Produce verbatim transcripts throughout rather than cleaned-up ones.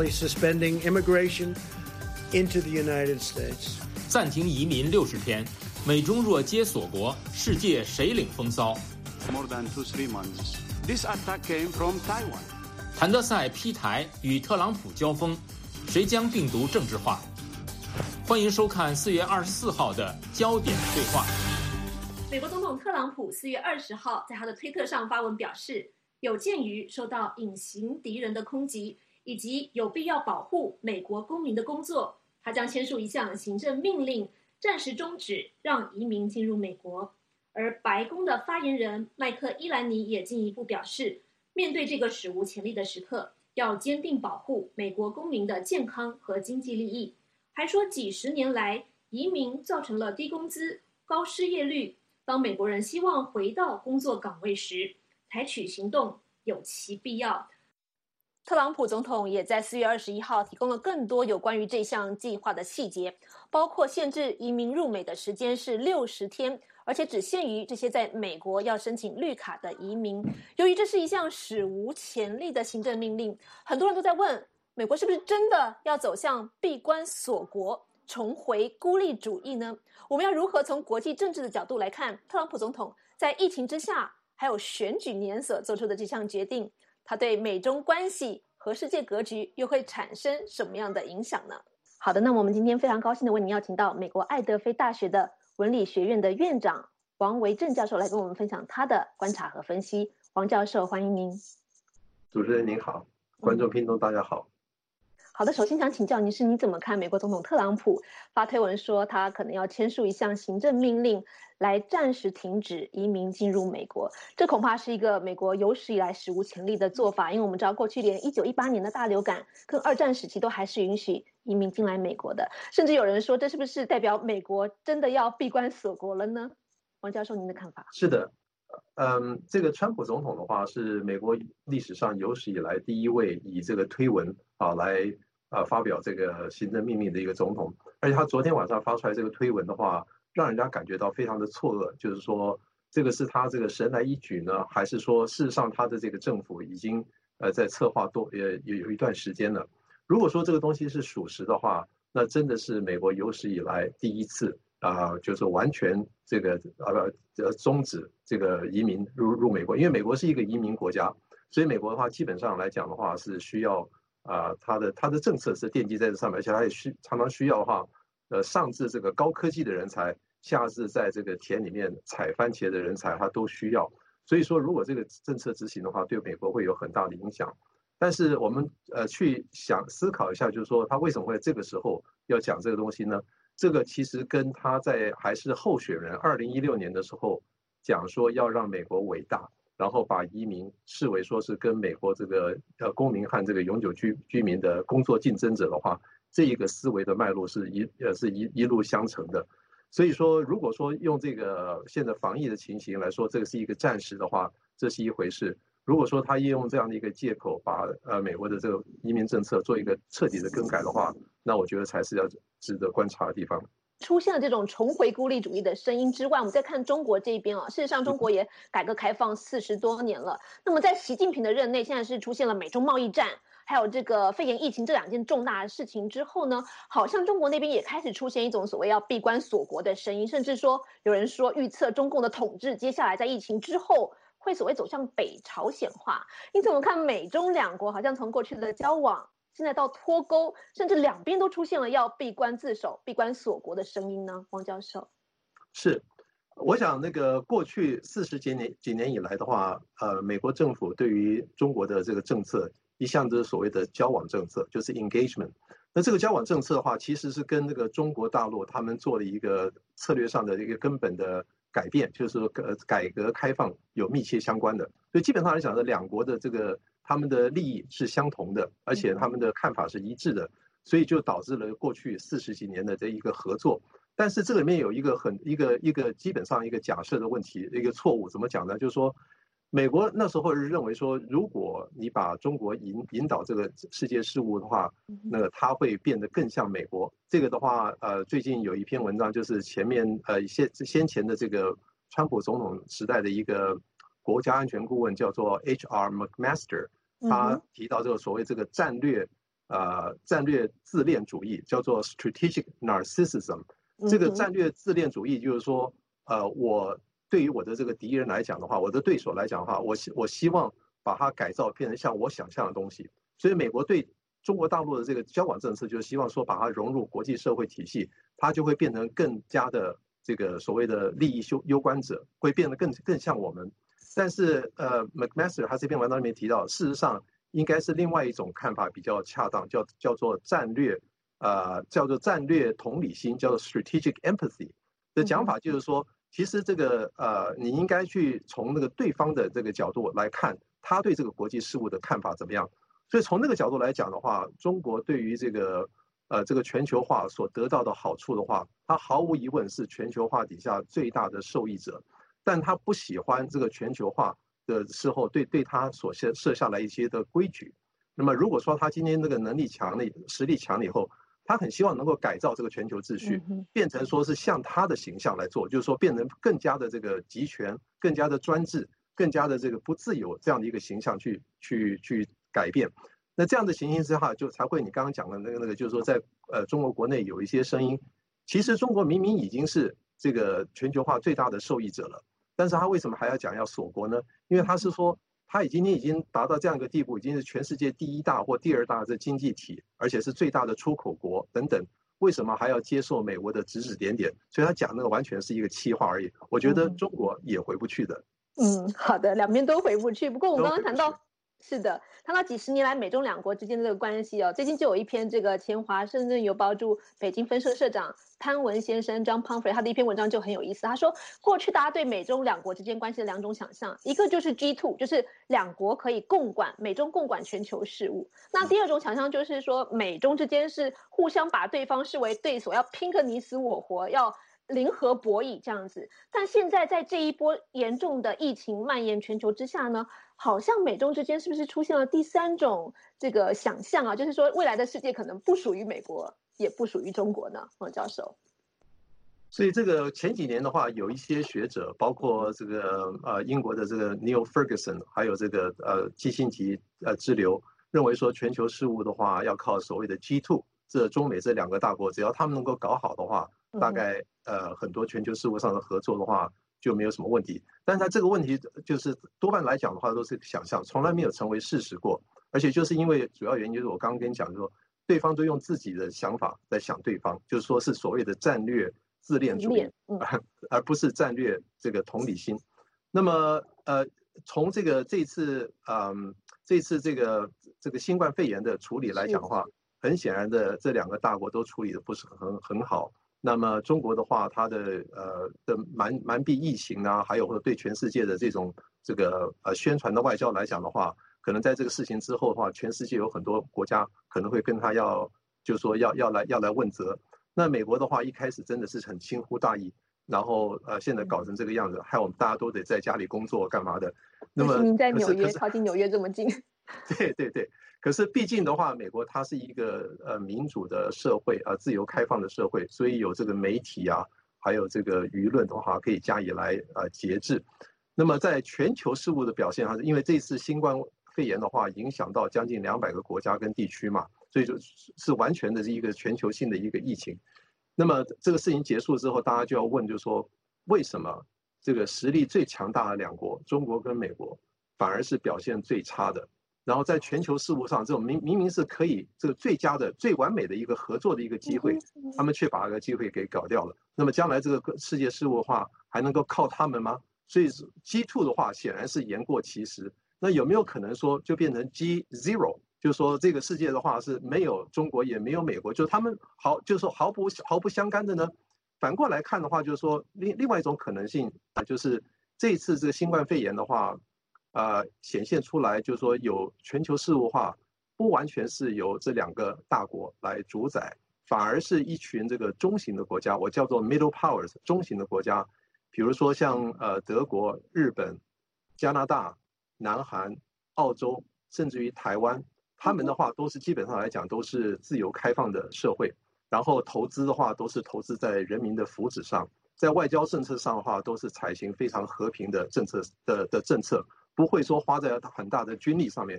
temporarily suspending immigration into the United States. 暂停移民六十天，美中若皆锁国，世界谁领风骚 ？More than two three months. This attack came from Taiwan. 谭德赛批台与特朗普交锋，谁将病毒政治化？欢迎收看四月二十四号的焦点对话。 美国总统特朗普四月二十号在他的推特上发文表示，有鉴于受到隐形敌人的攻击，以及有必要保护美国公民的工作，他将签署一项行政命令，暂时终止让移民进入美国。而白宫的发言人麦克伊兰尼也进一步表示，面对这个史无前例的时刻，要坚定保护美国公民的健康和经济利益，还说几十年来移民造成了低工资、高失业率，当美国人希望回到工作岗位时，采取行动有其必要。特朗普总统也在四月二十一号提供了更多有关于这项计划的细节，包括限制移民入美的时间是六十天，而且只限于这些在美国要申请绿卡的移民。由于这是一项史无前例的行政命令，很多人都在问，美国是不是真的要走向闭关锁国，重回孤立主义呢？我们要如何从国际政治的角度来看特朗普总统在疫情之下还有选举年所做出的这项决定，它对美中关系和世界格局又会产生什么样的影响呢？好的，那我们今天非常高兴的为您邀请到美国爱德菲大学的文理学院的院长王维正教授来跟我们分享他的观察和分析。王教授，欢迎您。 主持人您好，观众听众大家好。 好的，首先想请教您是你怎么看美国总统特朗普发推文说他可能要签署一项行政命令来暂时停止移民进入美国，这恐怕是一个美国有史以来史无前例的做法，因为我们知道过去连一九一八年的大流感跟二战时期都还是允许移民进来美国的，甚至有人说这是不是代表美国真的要闭关锁国了呢？王教授，您的看法？ 是的，嗯，这个川普总统的话是美国历史上有史以来第一位以这个推文啊来呃发表这个行政命令的一个总统，而且他昨天晚上发出来这个推文的话，让人家感觉到非常的错愕，就是说这个是他这个神来一举呢，还是说事实上他的这个政府已经呃在策划多呃有有一段时间了？如果说这个东西是属实的话，那真的是美国有史以来第一次啊、呃，就是完全这个呃呃终止这个移民入入美国，因为美国是一个移民国家，所以美国的话基本上来讲的话是需要啊、呃、它的它的政策是奠基在这上面，而且它也需常常需要的话，呃上至这个高科技的人才，下至在这个田里面采番茄的人才，它都需要。所以说，如果这个政策执行的话，对美国会有很大的影响。但是我们呃去想思考一下，就是说他为什么会这个时候要讲这个东西呢？这个其实跟他在还是候选人二零一六年的时候讲说要让美国伟大，然后把移民视为说是跟美国这个呃公民和这个永久居居民的工作竞争者的话，这一个思维的脉络是一呃是一一路相承的。所以说，如果说用这个现在防疫的情形来说，这个是一个暂时的话，这是一回事。如果说他利用这样的一个借口，把呃美国的这个移民政策做一个彻底的更改的话，那我觉得才是要值得观察的地方。 出现了这种重回孤立主义的声音之外，我们再看中国这边啊，事实上中国也改革开放四十多年了。那么在习近平的任内，现在是出现了美中贸易战，还有这个肺炎疫情这两件重大的事情之后呢，好像中国那边也开始出现一种所谓要闭关锁国的声音，甚至说有人说预测中共的统治接下来在疫情之后会所谓走向北朝鲜化。你怎么看美中两国好像从过去的交往现在到脱钩，甚至两边都出现了要闭关自守、闭关锁国的声音呢？王教授， 是，我想那个过去四十几年几年以来的话，呃，美国政府对于中国的这个政策一向都是所谓的交往政策，就是 engagement。那这个交往政策的话，其实是跟那个中国大陆他们做了一个策略上的一个根本的改变，就是说呃改革开放有密切相关的。所以基本上来讲呢，两国的这个他们的利益是相同的，而且他们的看法是一致的，所以就导致了过去四十几年的这一个合作。但是这里面有一个很一个一个基本上一个假设的问题，一个错误，怎么讲呢？就是说，美国那时候是认为说，如果你把中国引引导这个世界事务的话，那个它会变得更像美国。这个的话，呃，最近有一篇文章，就是前面呃先先前的这个川普总统时代的一个国家安全顾问叫做 H R McMaster， 他提到这个所谓这个战略呃战略自恋主义，叫做 strategic narcissism。这个战略自恋主义就是说，呃，我对于我的这个敌人来讲的话，我的对手来讲的话，我希我希望把它改造变成像我想象的东西。所以美国对中国大陆的这个交往政策，就是希望说把它融入国际社会体系，它就会变成更加的这个所谓的利益攸攸关者，会变得更更像我们。但是呃 ，McMaster 他这篇文章里面提到，事实上应该是另外一种看法比较恰当，叫叫做战略呃叫做战略同理心，叫做 strategic empathy 的讲法，就是说，其实这个呃你应该去从那个对方的这个角度来看，他对这个国际事务的看法怎么样。所以从那个角度来讲的话，中国对于这个呃这个全球化所得到的好处的话，它毫无疑问是全球化底下最大的受益者。但他不喜欢这个全球化的时候对对他所设设下来一些的规矩。那么如果说他今天这个能力强了、实力强了以后，他很希望能够改造这个全球秩序，变成说是像他的形象来做，就是说变成更加的这个集权、更加的专制、更加的这个不自由这样的一个形象去去去改变。那这样的情形之下，就才会你刚刚讲的那个那个，就是说在呃中国国内有一些声音，其实中国明明已经是这个全球化最大的受益者了，但是他为什么还要讲要锁国呢？因为他是说他已经已经达到这样一个地步，已经是全世界第一大或第二大的经济体，而且是最大的出口国等等，为什么还要接受美国的指指点点？所以他讲那个完全是一个气话而已。我觉得中国也回不去的。 嗯，好的，两边都回不去。不过我们刚刚谈到。是的，谈到几十年来美中两国之间的这个关系哦，最近就有一篇这个前华盛顿邮报驻北京分社社长潘文先生 John Pumphrey 他的一篇文章就很有意思。他说，过去大家对美中两国之间关系的两种想象，一个就是 G 二， 就是两国可以共管美中共管全球事务。那第二种想象就是说，美中之间是互相把对方视为对手，要拼个你死我活，要零和博弈这样子。但现在在这一波严重的疫情蔓延全球之下呢，好像美中之间是不是出现了第三种这个想象啊？就是说未来的世界可能不属于美国，也不属于中国呢？王教授。 所以这个前几年的话，有一些学者，包括这个呃英国的这个 Neil Ferguson， 还有这个呃基辛格呃支流，认为说全球事务的话要靠所谓的 G 二， 这中美这两个大国，只要他们能够搞好的话，大概呃很多全球事务上的合作的话就没有什么问题。但是它这个问题就是多半来讲的话都是想象，从来没有成为事实过。而且就是因为主要原因就是我刚刚跟你讲说，对方都用自己的想法在想对方，就是说是所谓的战略自恋主义，而不是战略这个同理心。那么呃，从这个这次嗯这次这个这个新冠肺炎的处理来讲的话，很显然的这两个大国都处理的不是很很好。那么中国的话，它的呃的瞒瞒避疫情啊，还有或者对全世界的这种这个呃宣传的外交来讲的话，可能在这个事情之后的话，全世界有很多国家可能会跟他要，就是说要要来要来问责。那美国的话，一开始真的是很轻忽大意，然后呃现在搞成这个样子，害我们大家都得在家里工作干嘛的。那么您在纽约，靠近纽约这么近。 对对对。可是毕竟的话，美国它是一个呃民主的社会啊、呃，自由开放的社会，所以有这个媒体啊，还有这个舆论的话，可以加以来呃节制。那么在全球事务的表现上，因为这次新冠肺炎的话，影响到将近两百个国家跟地区嘛，所以就是完全的是一个全球性的一个疫情。那么这个事情结束之后，大家就要问，就是说为什么这个实力最强大的两国，中国跟美国，反而是表现最差的？然后在全球事务上，这种明明明是可以这个最佳的、最完美的一个合作的一个机会，他们却把这个机会给搞掉了。那么将来这个世界事务的话，还能够靠他们吗？所以 G 二 的话，显然是言过其实。那有没有可能说就变成 G 零， 就是说这个世界的话是没有中国也没有美国，就是他们毫就是说毫不毫不相干的呢？反过来看的话，就是说另另外一种可能性啊，就是这一次这个新冠肺炎的话。呃，显现出来就是说，有全球事务化不完全是由这两个大国来主宰，反而是一群这个中型的国家，我叫做 middle powers 中型的国家，比如说像呃德国、日本、加拿大、南韩、澳洲，甚至于台湾，他们的话都是基本上来讲都是自由开放的社会，然后投资的话都是投资在人民的福祉上，在外交政策上的话都是采行非常和平的政策的的政策。不会说花在很大的军力上面。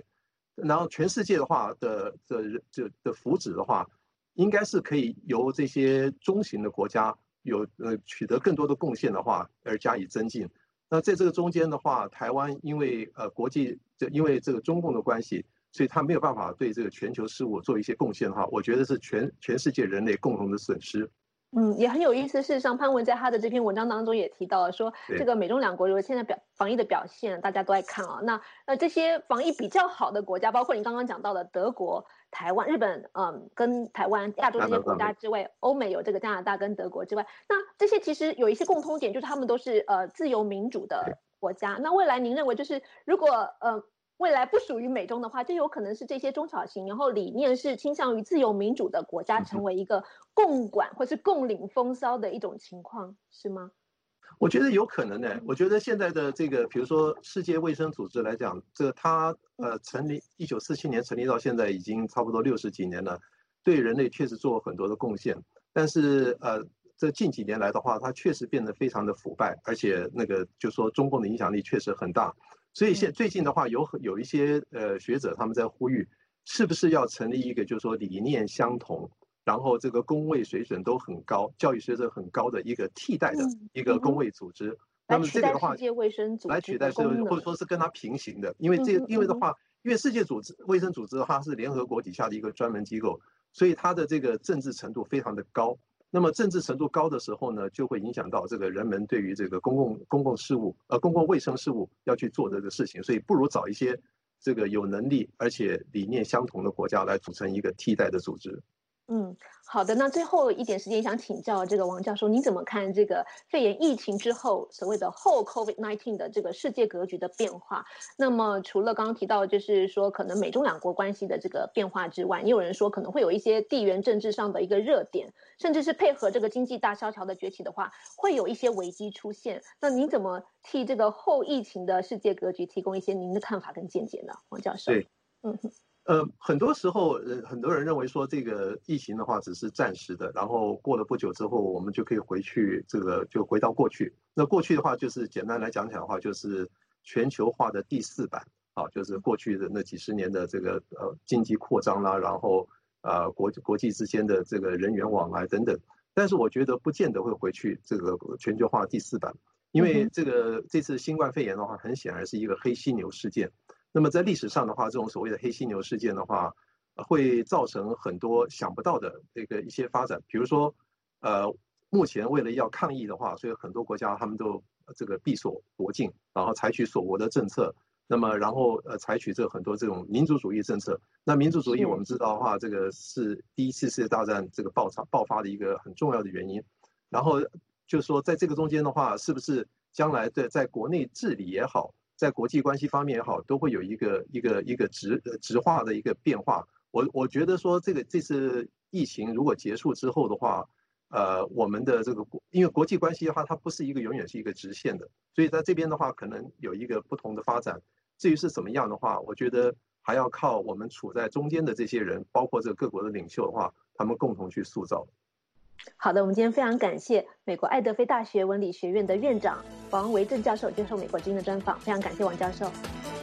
然后全世界的话的的的的福祉的话，应该是可以由这些中型的国家有呃取得更多的贡献的话而加以增进。那在这个中间的话，台湾因为呃国际这因为这个中共的关系，所以他没有办法对这个全球事务做一些贡献的话，我觉得是全全世界人类共同的损失。 嗯，也很有意思。事实上，潘文在他的这篇文章当中也提到了说，这个美中两国如果现在表防疫的表现，大家都在看啊、哦。那呃，这些防疫比较好的国家，包括你刚刚讲到的德国、台湾、日本，嗯，跟台湾、亚洲这些国家之外，欧美有这个加拿大跟德国之外，那这些其实有一些共通点，就是他们都是呃自由民主的国家。那未来您认为，就是如果呃。未来不属于美中的话，就有可能是这些中小型，然后理念是倾向于自由民主的国家，成为一个共管或是共领风骚的一种情况，是吗？ 我觉得有可能呢。我觉得现在的这个，比如说世界卫生组织来讲，这个它呃成立一九四七年成立到现在已经差不多六十几年了，对人类确实做了很多的贡献。但是呃，这近几年来的话，它确实变得非常的腐败，而且那个就说中共的影响力确实很大。所以现最近的话有有一些呃学者他们在呼吁，是不是要成立一个就是说理念相同，然后这个公卫水准都很高、教育水准很高的一个替代的一个公卫组织。嗯、那么这个的话， 世界卫生组织来取代世或者说是跟它平行的，因为这因为的话，因为世界组织卫生组织的话是联合国底下的一个专门机构，所以它的这个政治程度非常的高。那么政治程度高的时候呢，就会影响到这个人们对于这个公共公共事务、呃公共卫生事务要去做这个事情，所以不如找一些这个有能力而且理念相同的国家来组成一个替代的组织。 嗯，好的。那最后一点时间想请教这个王教授，你怎么看这个肺炎疫情之后所谓的后 COVID 十九 的这个世界格局的变化？那么除了刚刚提到就是说可能美中两国关系的这个变化之外，也有人说可能会有一些地缘政治上的一个热点，甚至是配合这个经济大萧条的崛起的话，会有一些危机出现。那您怎么替这个后疫情的世界格局提供一些您的看法跟见解呢，王教授？ 对， 嗯哼。 呃，很多时候，呃，很多人认为说这个疫情的话只是暂时的，然后过了不久之后，我们就可以回去，这个就回到过去。那过去的话，就是简单来讲讲的话，就是全球化的第四版啊，就是过去的那几十年的这个呃经济扩张啦，然后呃国国际之间的这个人员往来等等。但是我觉得不见得会回去这个全球化第四版，因为这个这次新冠肺炎的话，很显然是一个黑犀牛事件。那么在历史上的话，这种所谓的黑犀牛事件的话，会造成很多想不到的这个一些发展。比如说，呃，目前为了要抗疫的话，所以很多国家他们都这个闭锁国境，然后采取锁国的政策。那么然后呃采取这很多这种民族主义政策。那民族主义我们知道的话，这个是第一次世界大战这个爆发爆发的一个很重要的原因。然后就是说，在这个中间的话，是不是将来的在国内治理也好，在国际关系方面也好，都会有一个一个一个直直化的一个变化。我我觉得说，这个这次疫情如果结束之后的话，呃，我们的这个因为国际关系的话，它不是一个永远是一个直线的，所以在这边的话，可能有一个不同的发展。至于是怎么样的话，我觉得还要靠我们处在中间的这些人，包括这个各国的领袖的话，他们共同去塑造。 好的，我们今天非常感谢美国爱德菲大学文理学院的院长王维正教授接受美国之音的专访，非常感谢王教授。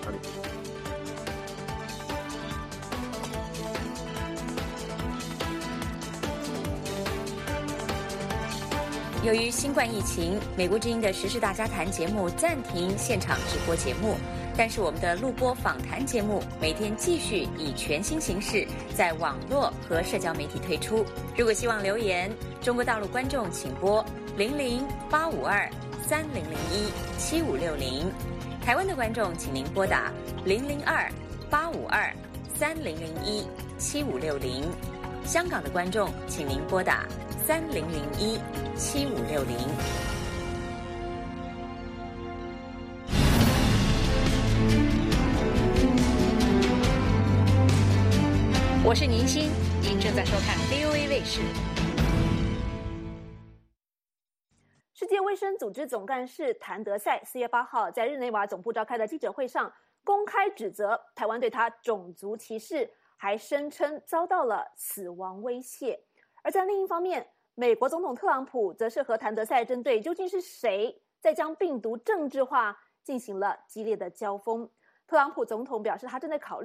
由于新冠疫情，美国之音的时事大家谈节目暂停现场直播节目，但是我们的录播访谈节目每天继续以全新形式在网络和社交媒体推出。如果希望留言，中国大陆观众请拨零零八五二三零零一七五六零，台湾的观众请您拨打零零二八五二三零零一七五六零，香港的观众请您拨打三零零一七五六零。 我是宁欣，您正在收看 V O A 卫视。 世界卫生组织总干事谭德赛四月八号在日内瓦总部召开的记者会上，公开指责台湾对他种族歧视，还声称遭到了死亡威胁。而在另一方面，美国总统特朗普则是和谭德赛针对究竟是谁在将病毒政治化进行了激烈的交锋。特朗普总统表示，他正在考虑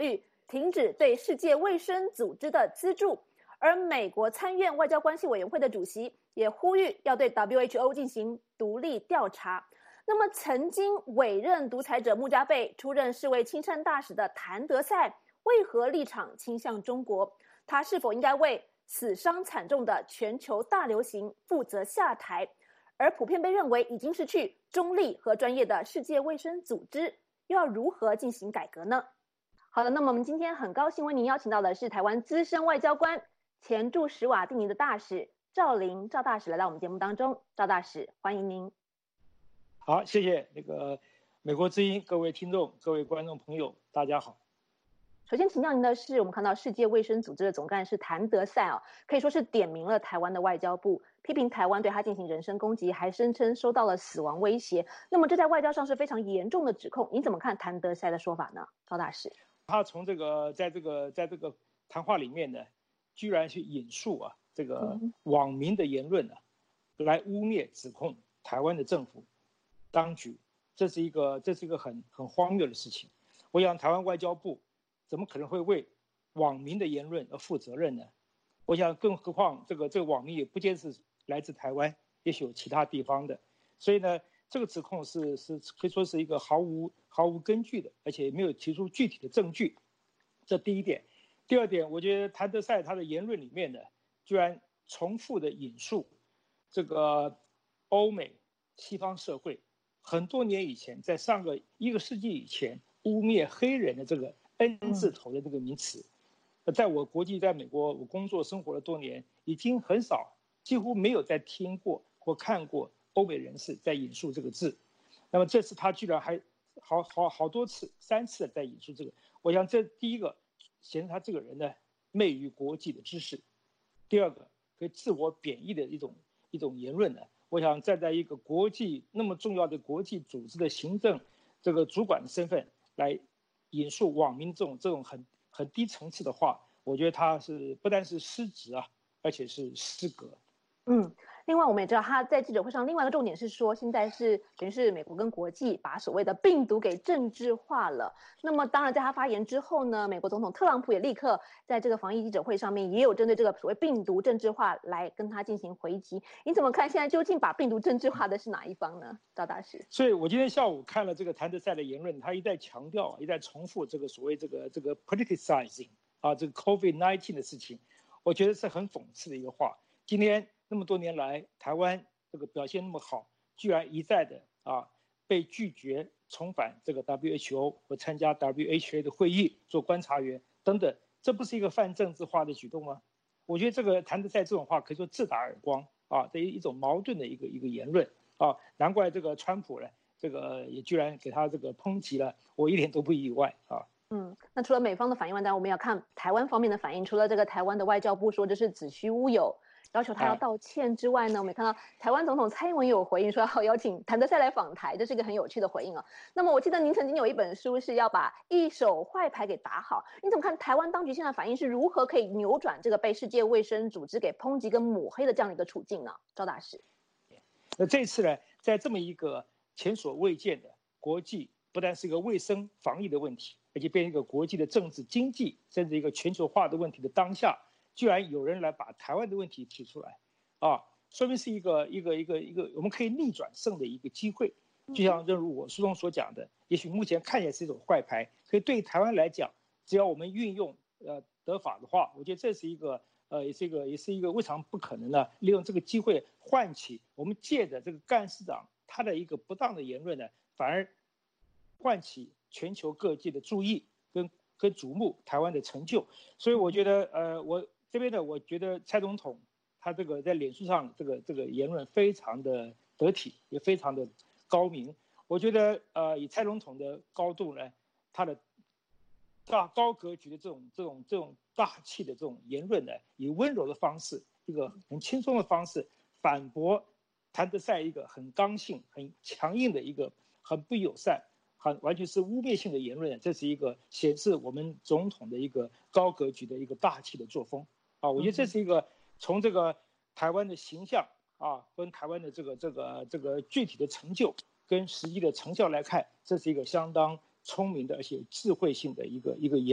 停止对世界卫生组织的资助。而美国参院外交关系委员会的主席也呼吁要对 W H O 进行独立调查。那么，曾经委任独裁者穆加贝出任世卫亲善大使的谭德赛，为何立场倾向中国？他是否应该为死伤惨重的全球大流行负责下台？而普遍被认为已经失去中立和专业的世界卫生组织，又要如何进行改革呢？好的，那么我们今天很高兴为您邀请到的是台湾资深外交官、前驻史瓦蒂尼的大使赵霖赵大使来到我们节目当中。赵大使，欢迎您。 好，谢谢那个美国之音各位听众、各位观众朋友，大家好。 首先请教您的是，我们看到世界卫生组织的总干事谭德赛哦，可以说是点名了台湾的外交部，批评台湾对他进行人身攻击，还声称收到了死亡威胁。那么这在外交上是非常严重的指控，您怎么看谭德赛的说法呢？赵大使， 他从这个在这个在这个谈话里面呢，居然去引述啊这个网民的言论啊，来污蔑指控台湾的政府当局，这是一个这是一个很很荒谬的事情。我想台湾外交部怎么可能会为网民的言论而负责任呢？我想，更何况这个这个网民也不见是来自台湾，也许有其他地方的，所以呢，这个指控是是可以说是一个毫无毫无根据的，而且没有提出具体的证据。这第一点。第二点，我觉得谭德赛他的言论里面呢，居然重复的引述这个欧美西方社会很多年以前，在上个一个世纪以前污蔑黑人的这个 N 字头的这个名词，在我国际在美国我工作生活了多年，已经很少几乎没有再听过或看过欧美人士在引述这个字。那么这次他居然还好好好多次三次在引述这个，我想这第一个显示他这个人呢昧于国际的知识，第二个可以自我贬义的一种一种言论呢，我想站在一个国际那么重要的国际组织的行政这个主管的身份来引述网民这种这种很很低层次的话，我觉得他是不但是失职啊，而且是失格。 嗯，另外我们也知道他在记者会上另外一个重点是说，现在是等于是美国跟国际把所谓的病毒给政治化了。那么当然在他发言之后呢，美国总统特朗普也立刻在这个防疫记者会上面也有针对这个所谓病毒政治化来跟他进行回击。你怎么看现在究竟把病毒政治化的是哪一方呢？赵大使。 所以我今天下午看了这个谭德赛的言论，他一再强调一再重复这个所谓这个这个 politicizing 啊这个 COVID 十九 的事情，我觉得是很讽刺的一个话。今天那么多年来，台湾这个表现那么好，居然一再的啊被拒绝重返这个 W H O 或参加 W H O 的会议做观察员等等，这不是一个泛政治化的举动吗？我觉得这个谭德赛这种话可以说自打耳光啊，这一种矛盾的一个一个言论啊，难怪这个川普呢，这个也居然给他这个抨击了，我一点都不意外啊。 嗯，那除了美方的反应外，当然我们要看台湾方面的反应。除了这个台湾的外交部说这是子虚乌有，要求他要道歉之外呢，我们也看到台湾总统蔡英文有回应说要邀请谭德赛来访台，这是一个很有趣的回应啊。那么我记得您曾经有一本书是要把一手坏牌给打好，你怎么看台湾当局现在反应是如何可以扭转这个被世界卫生组织给抨击跟抹黑的这样的一个处境呢？赵大使。 那这次呢，在这么一个前所未见的国际，不但是一个卫生防疫的问题，而且变成一个国际的政治经济甚至一个全球化的问题的当下，居然有人来把台湾的问题提出来，啊，说明是一个一个一个一个我们可以逆转胜的一个机会。就像正如我书中所讲的，也许目前看起来是一种坏牌，可以对台湾来讲，只要我们运用呃得法的话，我觉得这是一个呃也是一个也是一个未尝不可能的，利用这个机会唤起我们借着这个干事长他的一个不当的言论呢，反而唤起全球各界的注意跟跟瞩目台湾的成就。所以我觉得呃我这边呢，我觉得蔡总统他这个在脸书上这个这个言论非常的得体，也非常的高明。我觉得呃以蔡总统的高度呢，他的大高格局的这种这种这种大气的这种言论呢，以温柔的方式，一个很轻松的方式反驳谭德赛一个很刚性很强硬的一个很不友善很完全是污蔑性的言论，这是一个显示我们总统的一个高格局的一个大气的作风啊！我觉得这是一个从这个台湾的形象啊，跟台湾的这个这个这个具体的成就跟实际的成效来看，这是一个相当聪明的而且智慧性的一个一个言论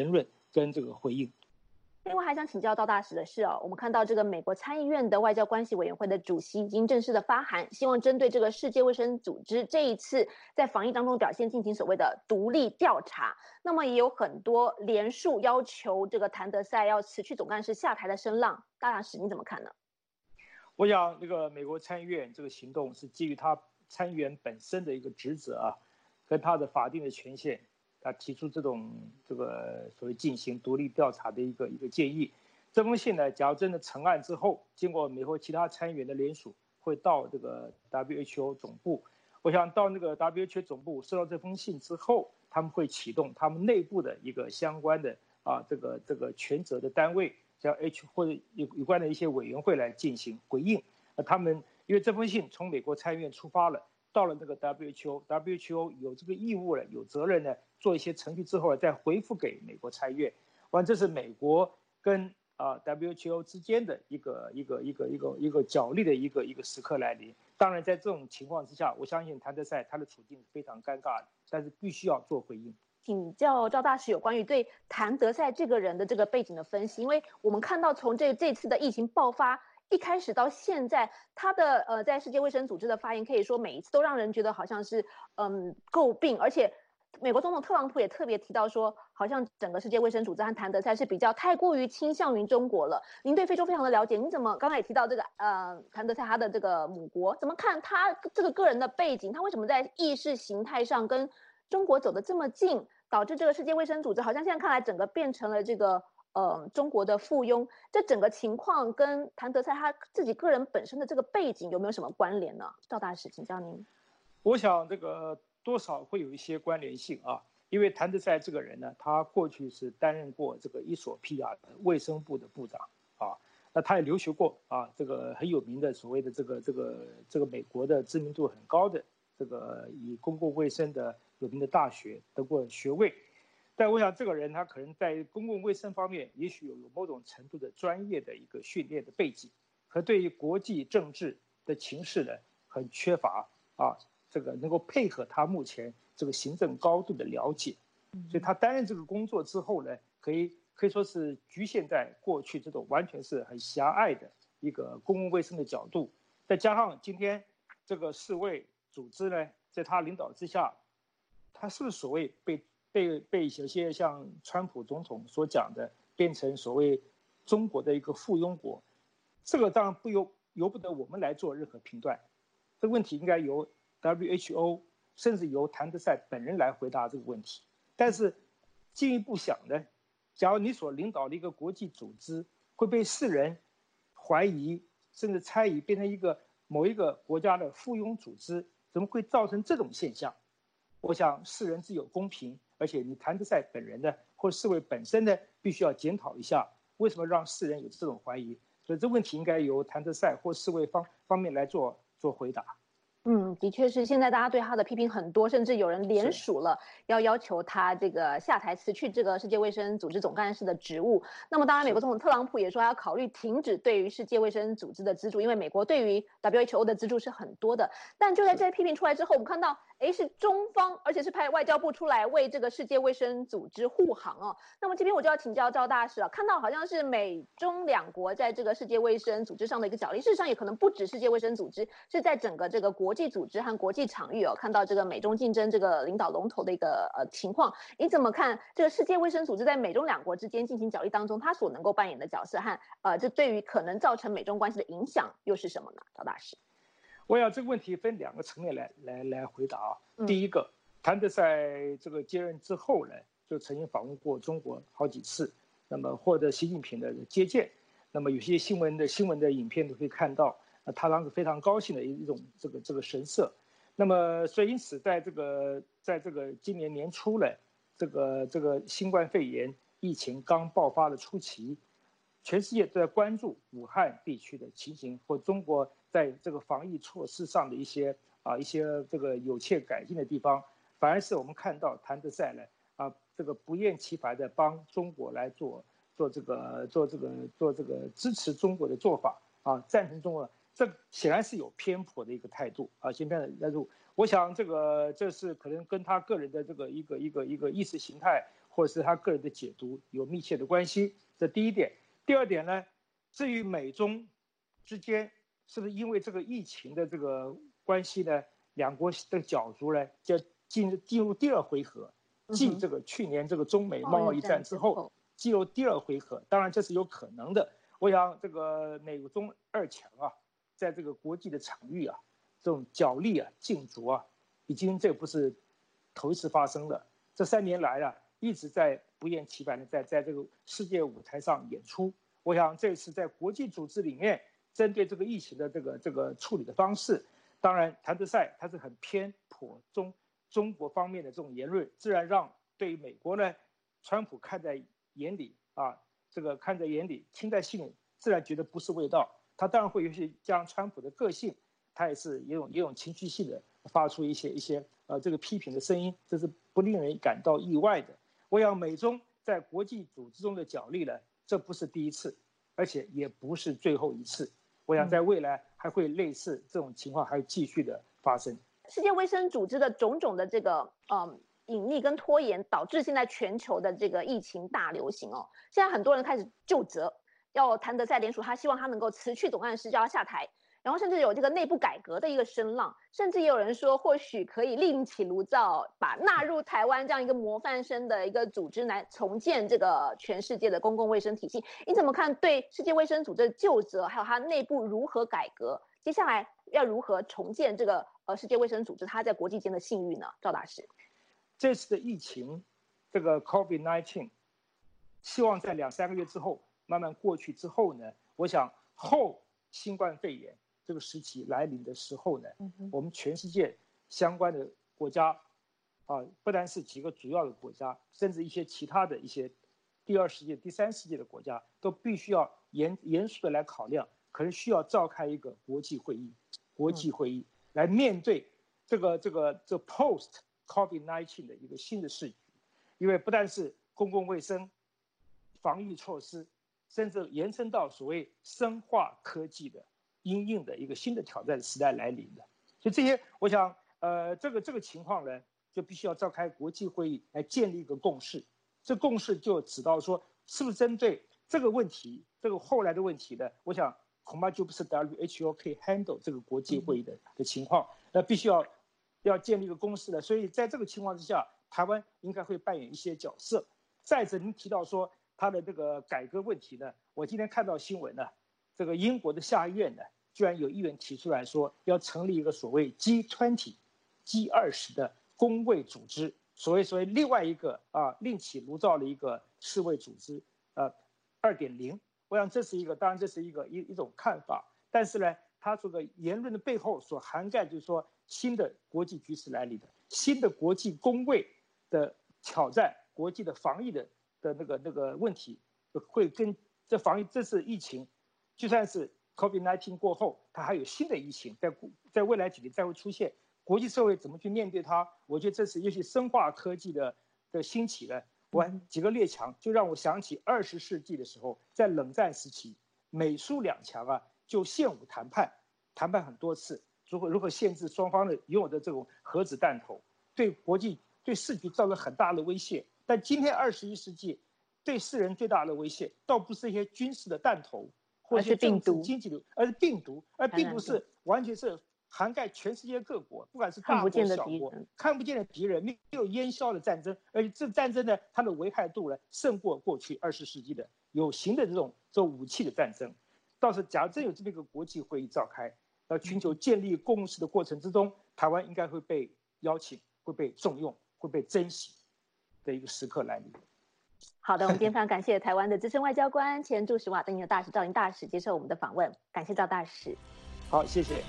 跟这个回应。 另外还想请教赵大使的是哦，我们看到这个美国参议院的外交关系委员会的主席已经正式的发函，希望针对这个世界卫生组织这一次在防疫当中的表现进行所谓的独立调查。那么也有很多连署要求这个谭德赛要辞去总干事下台的声浪，大大使你怎么看呢？ 我想这个美国参议院这个行动是基于他参议员本身的一个职责啊，跟他的法定的权限。他提出这种这个所谓进行独立调查的一个一个建议，这封信呢，假如真的成案之后，经过美国其他参议员的联署，会到这个 W H O 总部。我想到那个 W H O 总部收到这封信之后，他们会启动他们内部的一个相关的啊这个这个权责的单位，像 H 或者有有关的一些委员会来进行回应。那他们因为这封信从美国参议院出发了。到了那个 W H O，W H O 有这个义务了，有责任呢，做一些程序之后再回复给美国参议院。完，这是美国跟啊 W H O 之间的一个一个一个一个一个角力的一个一个时刻来临。当然，在这种情况之下，我相信谭德赛他的处境是非常尴尬的，但是必须要做回应。 请教赵大使有关于对谭德赛这个人的这个背景的分析，因为我们看到从这这次的疫情爆发。一开始到现在，他的呃在世界卫生组织的发言，可以说每一次都让人觉得好像是嗯诟病，而且美国总统特朗普也特别提到说，好像整个世界卫生组织和谭德赛是比较太过于倾向于中国了。您对非洲非常的了解，您怎么刚才也提到这个呃谭德赛他的这个母国，怎么看他这个个人的背景？他为什么在意识形态上跟中国走得这么近，导致这个世界卫生组织好像现在看来整个变成了这个。呃，中国的附庸，这整个情况跟谭德赛他自己个人本身的这个背景有没有什么关联呢？赵大使，请教您。 我想这个多少会有一些关联性啊，因为谭德赛这个人呢，他过去是担任过这个伊索比亚的卫生部的部长啊，那他也留学过啊，这个很有名的所谓的这个这个这个美国的知名度很高的这个以公共卫生的有名的大学得过学位。但我想，这个人他可能在公共卫生方面，也许有有某种程度的专业的一个训练的背景，和对于国际政治的情势呢，很缺乏啊，这个能够配合他目前这个行政高度的了解，所以他担任这个工作之后呢，可以可以说是局限在过去这种完全是很狭隘的一个公共卫生的角度，再加上今天这个世卫组织呢，在他领导之下，他是不是所谓被被被有些像川普总统所讲的，变成所谓中国的一个附庸国，这个当然不由由不得我们来做任何评断，这个问题应该由 W H O 甚至由谭德赛本人来回答这个问题。但是进一步想呢，假如你所领导的一个国际组织会被世人怀疑甚至猜疑变成一个某一个国家的附庸组织，怎么会造成这种现象？我想世人自有公平，而且你谭德赛本人呢，或世卫本身呢，必须要检讨一下，为什么让世人有这种怀疑？所以这问题应该由谭德赛或世卫方方面来做做回答。 嗯，的确是，现在大家对他的批评很多，甚至有人联署了，要要求他这个下台辞去这个世界卫生组织总干事的职务。那么，当然，美国总统特朗普也说要考虑停止对于世界卫生组织的资助，因为美国对于 W H O 的资助是很多的。但就在这些批评出来之后，我们看到，哎，是中方，而且是派外交部出来为这个世界卫生组织护航哦。那么这边我就要请教赵大使了，看到好像是美中两国在这个世界卫生组织上的一个角力，事实上也可能不止世界卫生组织，是在整个这个国际组织和国际场域哦，看到这个美中竞争这个领导龙头的一个呃情况，你怎么看这个世界卫生组织在美中两国之间进行角力当中，它所能够扮演的角色和呃这对于可能造成美中关系的影响又是什么呢？赵大使， 我想这个问题分两个层面来来来回答啊。 嗯、 第一个，谭德赛这个接任之后呢，就曾经访问过中国好几次，那么获得习近平的接见，那么有些新闻的新闻的影片都可以看到。他当时非常高兴的一种这个这个神色，那么所以因此在这个在这个今年年初呢，这个这个新冠肺炎疫情刚爆发的初期，全世界都在关注武汉地区的情形或中国在这个防疫措施上的一些啊一些这个有欠改进的地方，反而是我们看到谭德赛呢啊这个不厌其烦的帮中国来做做这个做这个做这个支持中国的做法啊，赞成中国。这显然是有偏颇的一个态度啊，先偏的态度。我想这个这是可能跟他个人的这个一个一个一个意识形态或者是他个人的解读有密切的关系。这第一点。第二点呢，至于美中之间是不是因为这个疫情的这个关系呢，两国的角逐呢就进进入第二回合，继这个去年这个中美贸易战之后进入第二回合，当然这是有可能的。我想这个美中二强啊，在这个国际的场域啊，这种角力啊、竞逐啊，已经这不是头一次发生了。这三年来啊，一直在不厌其烦的在在这个世界舞台上演出。我想这次在国际组织里面，针对这个疫情的这个这个处理的方式，当然谭德赛他是很偏颇中中国方面的这种言论，自然让对于美国呢，川普看在眼里啊，这个看在眼里，听在心里，自然觉得不是味道。他当然会有些将川普的个性，他也是也有也有情绪性的发出一些一些呃这个批评的声音，这是不令人感到意外的。我想美中在国际组织中的角力呢，这不是第一次，而且也不是最后一次。我想在未来还会类似这种情况还会继续的发生。 世界卫生组织的种种的这个嗯隐匿跟拖延，导致现在全球的这个疫情大流行哦。现在很多人开始究责，要谭德赛联署，他希望他能够辞去总干事，叫他下台。然后甚至有这个内部改革的一个声浪，甚至也有人说或许可以另起炉灶，把纳入台湾这样一个模范生的一个组织来重建这个全世界的公共卫生体系。你怎么看对世界卫生组织的究责，还有它内部如何改革，接下来要如何重建这个呃世界卫生组织它在国际间的信誉呢？赵大使， 这次的疫情，这个 COVID 十九， 希望在两三个月之后慢慢过去之后呢，我想后新冠肺炎这个时期来临的时候呢，我们全世界相关的国家啊，不单是几个主要的国家，甚至一些其他的一些第二世界、第三世界的国家，都必须要严严肃的来考量，可能需要召开一个国际会议，国际会议来面对这个这个这 post COVID 十九 的一个新的世局，因为不但是公共卫生、防疫措施，甚至延伸到所谓生化科技的因应的一个新的挑战时代来临的，所以这些，我想，呃，这个这个情况呢，就必须要召开国际会议来建立一个共识。这共识就指到说，是不是针对这个问题，这个后来的问题呢？我想恐怕就不是 W H O 可以 handle 这个国际会议的的情况，那必须要要建立一个共识的。所以在这个情况之下，台湾应该会扮演一些角色。再者，您提到说它的这个改革问题呢，我今天看到新闻呢。这个英国的下议院呢，居然有议员提出来说，要成立一个所谓 G 二十、G 二十 的公卫组织，所谓所谓另外一个啊另起炉灶的一个世卫组织，呃 二点零。我想这是一个，当然这是一个一一种看法，但是呢，它这个言论的背后所涵盖就是说，新的国际局势来临的，新的国际公卫的挑战，国际的防疫的的那个那个问题，会跟这防疫这次疫情。就算是 COVID 十九 过后，它还有新的疫情，在在未来几年再会出现，国际社会怎么去面对它？我觉得这是也许生化科技的的兴起呢。我几个列强就让我想起二十世纪的时候，在冷战时期，美苏两强啊就现武谈判，谈判很多次，如何如何限制双方的拥有的这种核子弹头，对国际对世局造成很大的威胁。但今天二十一世纪，对世人最大的威胁，倒不是一些军事的弹头。或是病毒、经济流，而是病毒，而病毒是完全是涵盖全世界各国，不管是大国小国，看不见的敌人，没有烟消的战争，而且这战争呢，它的危害度呢，胜过过去二十世纪的有形的这种这种武器的战争。倒是，假如真有这么一个国际会议召开，要寻求建立共识的过程之中，台湾应该会被邀请，会被重用，会被珍惜的一个时刻来临。 好的，我们今天非常感谢台湾的资深外交官、前驻史瓦登尼的大使赵林大使接受我们的访问，感谢赵大使。 好，谢谢。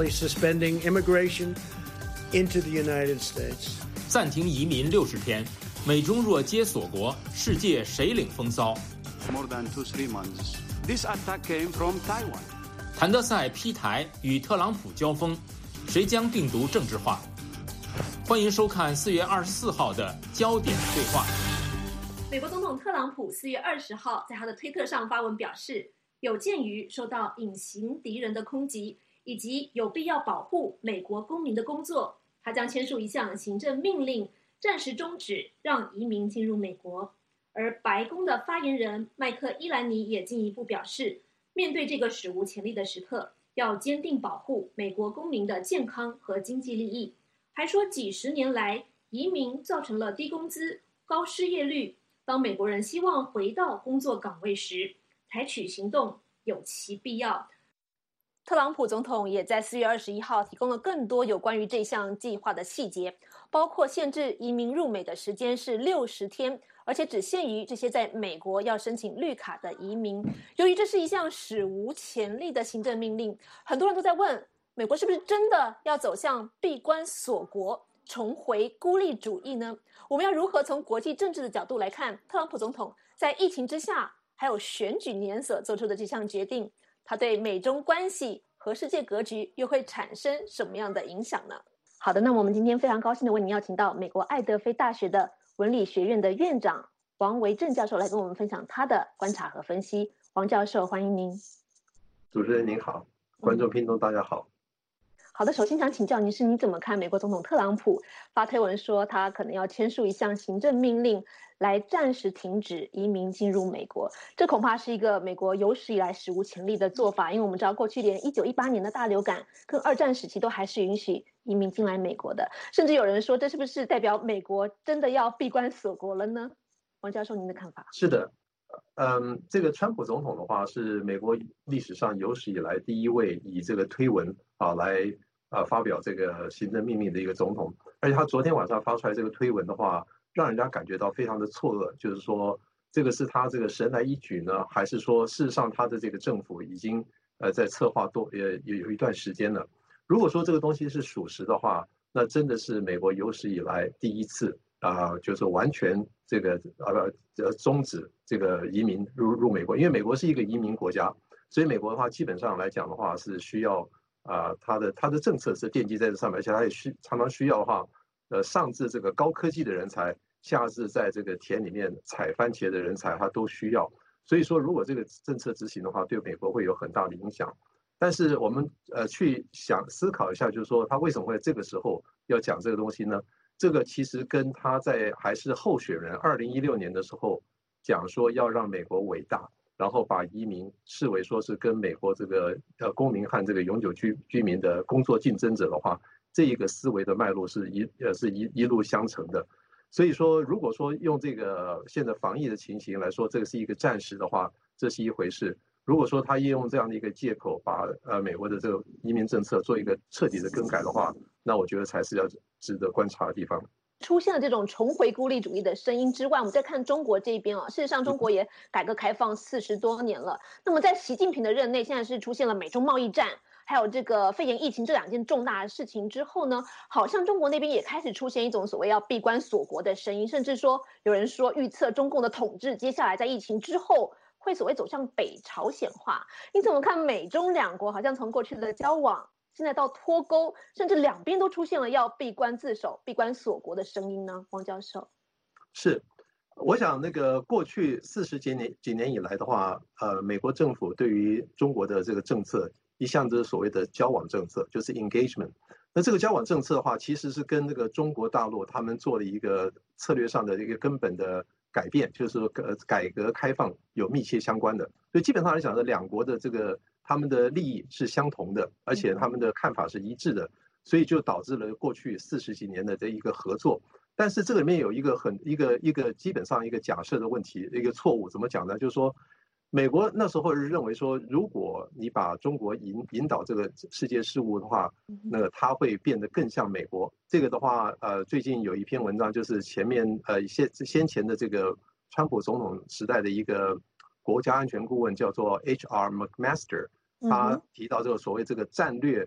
temporarily suspending immigration into the United States. 暂停移民六十天，美中若皆锁国，世界谁领风骚？ More than two, three months. This attack came from Taiwan. 谭德赛批台与特朗普交锋，谁将病毒政治化？欢迎收看四月二十四号的焦点对话。 美国总统特朗普四月二十号在他的推特上发文表示，有鉴于受到隐形敌人的攻击，以及有必要保护美国公民的工作，他将签署一项行政命令，暂时终止让移民进入美国。而白宫的发言人麦克伊兰尼也进一步表示，面对这个史无前例的时刻，要坚定保护美国公民的健康和经济利益，还说几十年来移民造成了低工资、高失业率，当美国人希望回到工作岗位时，采取行动有其必要。 特朗普总统也在四月二十一号提供了更多有关于这项计划的细节，包括限制移民入美的时间是六十天，而且只限于这些在美国要申请绿卡的移民。由于这是一项史无前例的行政命令，很多人都在问，美国是不是真的要走向闭关锁国，重回孤立主义呢？我们要如何从国际政治的角度来看特朗普总统在疫情之下还有选举年所做出的这项决定？它对美中关系和世界格局又会产生什么样的影响呢？好的，那我们今天非常高兴的为您邀请到美国爱德菲大学的文理学院的院长王维正教授来跟我们分享他的观察和分析。王教授，欢迎您。 主持人您好，观众听众大家好。 好的，首先想请教您是你怎么看美国总统特朗普发推文说他可能要签署一项行政命令来暂时停止移民进入美国？这恐怕是一个美国有史以来史无前例的做法，因为我们知道过去连一九一八年的大流感跟二战时期都还是允许移民进来美国的，甚至有人说这是不是代表美国真的要闭关锁国了呢？王教授，您的看法？ 是的，嗯，这个川普总统的话是美国历史上有史以来第一位以这个推文啊来呃发表这个行政命令的一个总统，而且他昨天晚上发出来这个推文的话，让人家感觉到非常的错愕，就是说这个是他这个神来一举呢，还是说事实上他的这个政府已经呃在策划多呃有有一段时间了？如果说这个东西是属实的话，那真的是美国有史以来第一次啊、呃，就是完全这个呃呃终止这个移民入入美国，因为美国是一个移民国家，所以美国的话基本上来讲的话是需要啊、呃，它的它的政策是奠基在这上面，而且它也需常常需要的话，呃上至这个高科技的人才，下至在这个田里面采番茄的人才，它都需要。所以说，如果这个政策执行的话，对美国会有很大的影响。但是我们呃去想思考一下，就是说他为什么会这个时候要讲这个东西呢？这个其实跟他在还是候选人二零一六年的时候讲说要让美国伟大，然后把移民视为说是跟美国这个呃公民和这个永久居居民的工作竞争者的话，这一个思维的脉络是一呃是一一路相承的。所以说，如果说用这个现在防疫的情形来说，这个是一个暂时的话，这是一回事。如果说他利用这样的一个借口，把呃美国的这个移民政策做一个彻底的更改的话，那我觉得才是要值得观察的地方。 出现了这种重回孤立主义的声音之外，我们再看中国这边啊，事实上中国也改革开放四十多年了。那么在习近平的任内，现在是出现了美中贸易战，还有这个肺炎疫情这两件重大的事情之后呢，好像中国那边也开始出现一种所谓要闭关锁国的声音，甚至说有人说预测中共的统治接下来在疫情之后会所谓走向北朝鲜化。你怎么看美中两国好像从过去的交往现在到脱钩，甚至两边都出现了要闭关自守、闭关锁国的声音呢？王教授， 是，我想那个过去四十几年几年以来的话，呃，美国政府对于中国的这个政策一向都是所谓的交往政策，就是 engagement。那这个交往政策的话，其实是跟那个中国大陆他们做了一个策略上的一个根本的改变，就是说呃改革开放有密切相关的。所以基本上来讲呢，两国的这个他们的利益是相同的，而且他们的看法是一致的，所以就导致了过去四十几年的这一个合作。但是这里面有一个很一个一个基本上一个假设的问题，一个错误，怎么讲呢？就是说，美国那时候是认为说，如果你把中国引引导这个世界事务的话，那它会变得更像美国。这个的话，呃，最近有一篇文章，就是前面呃先先前的这个川普总统时代的一个国家安全顾问叫做 H R McMaster， 他提到这个所谓这个战略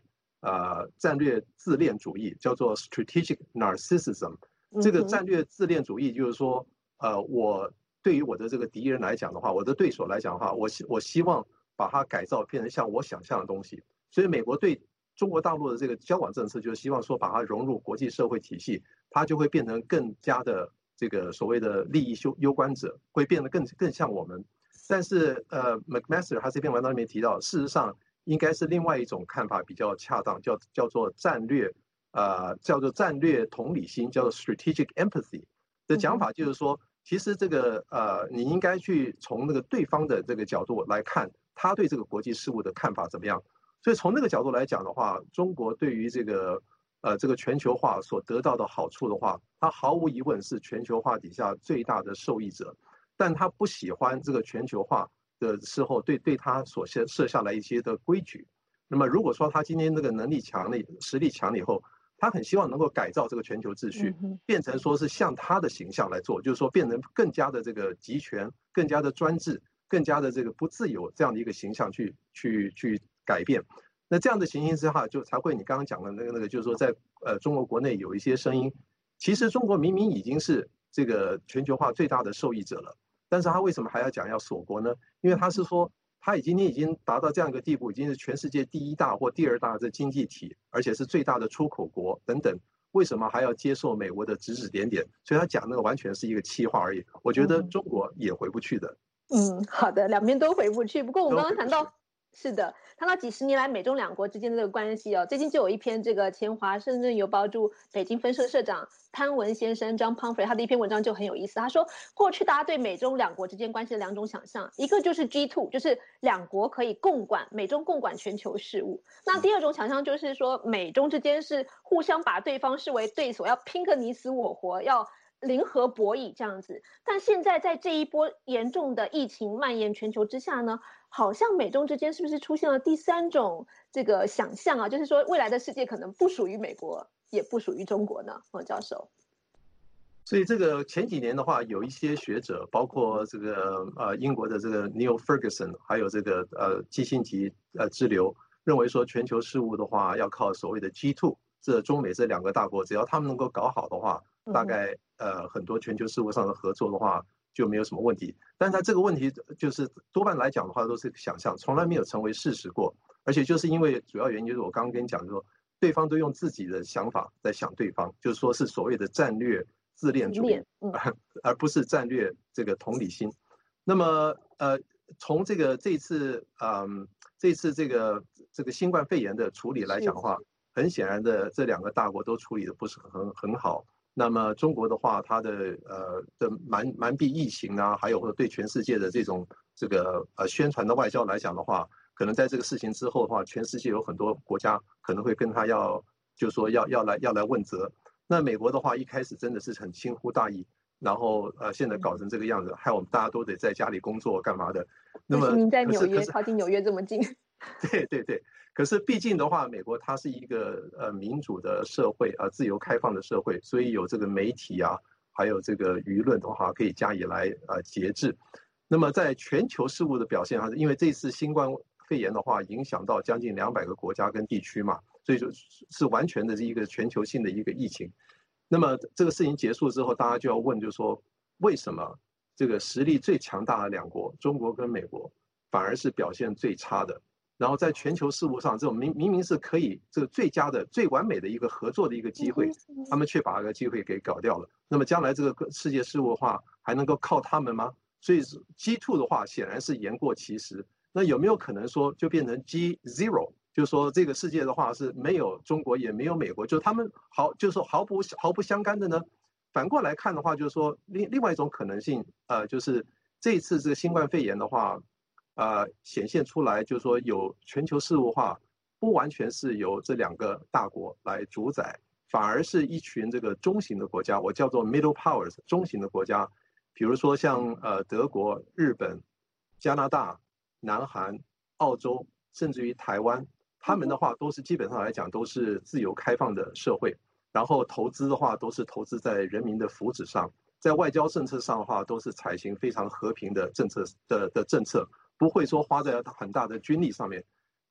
呃战略自恋主义，叫做 strategic narcissism。这个战略自恋主义就是说，呃，我对于我的这个敌人来讲的话，我的对手来讲的话，我希我希望把它改造变成像我想象的东西。所以美国对中国大陆的这个交往政策，就是希望说把它融入国际社会体系，它就会变成更加的这个所谓的利益攸攸关者，会变得更更像我们。但是呃 ，McMaster 他这篇文章里面提到，事实上应该是另外一种看法比较恰当，叫叫做战略呃叫做战略同理心，叫做 strategic empathy 的讲法，就是说，其实这个呃你应该去从那个对方的这个角度来看，他对这个国际事务的看法怎么样。所以从那个角度来讲的话，中国对于这个呃这个全球化所得到的好处的话，它毫无疑问是全球化底下最大的受益者。但他不喜欢这个全球化的时候对对他所设设下来一些的规矩。那么如果说他今天这个能力强了、实力强了以后，他很希望能够改造这个全球秩序，变成说是像他的形象来做，就是说变成更加的这个集权、更加的专制、更加的这个不自由这样的一个形象去去去改变。那这样的情形之下，就才会你刚刚讲的那个那个，就是说在呃中国国内有一些声音，其实中国明明已经是这个全球化最大的受益者了，但是他为什么还要讲要锁国呢？因为他是说他已经已经达到这样一个地步，已经是全世界第一大或第二大的经济体，而且是最大的出口国等等，为什么还要接受美国的指指点点？所以他讲那个完全是一个气话而已。我觉得中国也回不去的。 嗯，好的，两边都回不去。不过我们刚刚谈到。是的，谈到几十年来美中两国之间的这个关系哦，最近就有一篇这个前华盛顿邮报驻北京分社社长潘文先生 John Pumphrey 他的一篇文章就很有意思。他说，过去大家对美中两国之间关系的两种想象，一个就是 G 二， 就是两国可以共管美中共管全球事务。那第二种想象就是说，美中之间是互相把对方视为对手，要拼个你死我活，要零和博弈这样子。但现在在这一波严重的疫情蔓延全球之下呢，好像美中之间是不是出现了第三种这个想象啊？就是说未来的世界可能不属于美国，也不属于中国呢？王教授。 所以这个前几年的话，有一些学者，包括这个呃英国的这个 Neil Ferguson， 还有这个呃基辛格呃支流，认为说全球事务的话要靠所谓的 G 二， 这中美这两个大国，只要他们能够搞好的话，大概呃很多全球事务上的合作的话就没有什么问题。但是它这个问题就是多半来讲的话都是想象，从来没有成为事实过。而且就是因为主要原因就是我刚刚跟你讲说，对方都用自己的想法在想对方，就是说是所谓的战略自恋主义，而不是战略这个同理心。那么呃，从这个这次嗯这次这个这个新冠肺炎的处理来讲的话，很显然的这两个大国都处理的不是很很好。那么中国的话，它的呃的瞒瞒蔽疫情啊，还有对全世界的这种这个呃宣传的外交来讲的话，可能在这个事情之后的话，全世界有很多国家可能会跟他要，就说要要来要来问责。那美国的话，一开始真的是很轻忽大意，然后呃现在搞成这个样子，害我们大家都得在家里工作干嘛的。那么您在纽约，靠近纽约这么近。 对对对。可是毕竟的话，美国它是一个呃民主的社会啊、呃，自由开放的社会，所以有这个媒体啊，还有这个舆论的话，可以加以来呃节制。那么在全球事务的表现，还是因为这次新冠肺炎的话，影响到将近两百个国家跟地区嘛，所以就是完全的一个全球性的一个疫情。那么这个事情结束之后，大家就要问，就是说为什么这个实力最强大的两国，中国跟美国，反而是表现最差的？然后在全球事务上，这种明明明是可以这个最佳的、最完美的一个合作的一个机会，他们却把这个机会给搞掉了。那么将来这个世界事务的话，还能够靠他们吗？所以 G 二 的话，显然是言过其实。那有没有可能说就变成 G 零， 就是说这个世界的话是没有中国也没有美国，就他们毫就是说毫不毫不相干的呢？反过来看的话，就是说另另外一种可能性，呃，就是这一次这个新冠肺炎的话。呃，显现出来就是说有全球事务化，不完全是由这两个大国来主宰，反而是一群这个中型的国家，我叫做 middle powers 中型的国家，比如说像呃德国、日本、加拿大、南韩、澳洲，甚至于台湾，他们的话都是基本上来讲都是自由开放的社会，然后投资的话都是投资在人民的福祉上，在外交政策上的话都是采行非常和平的政策的的政策。不会说花在很大的军力上面。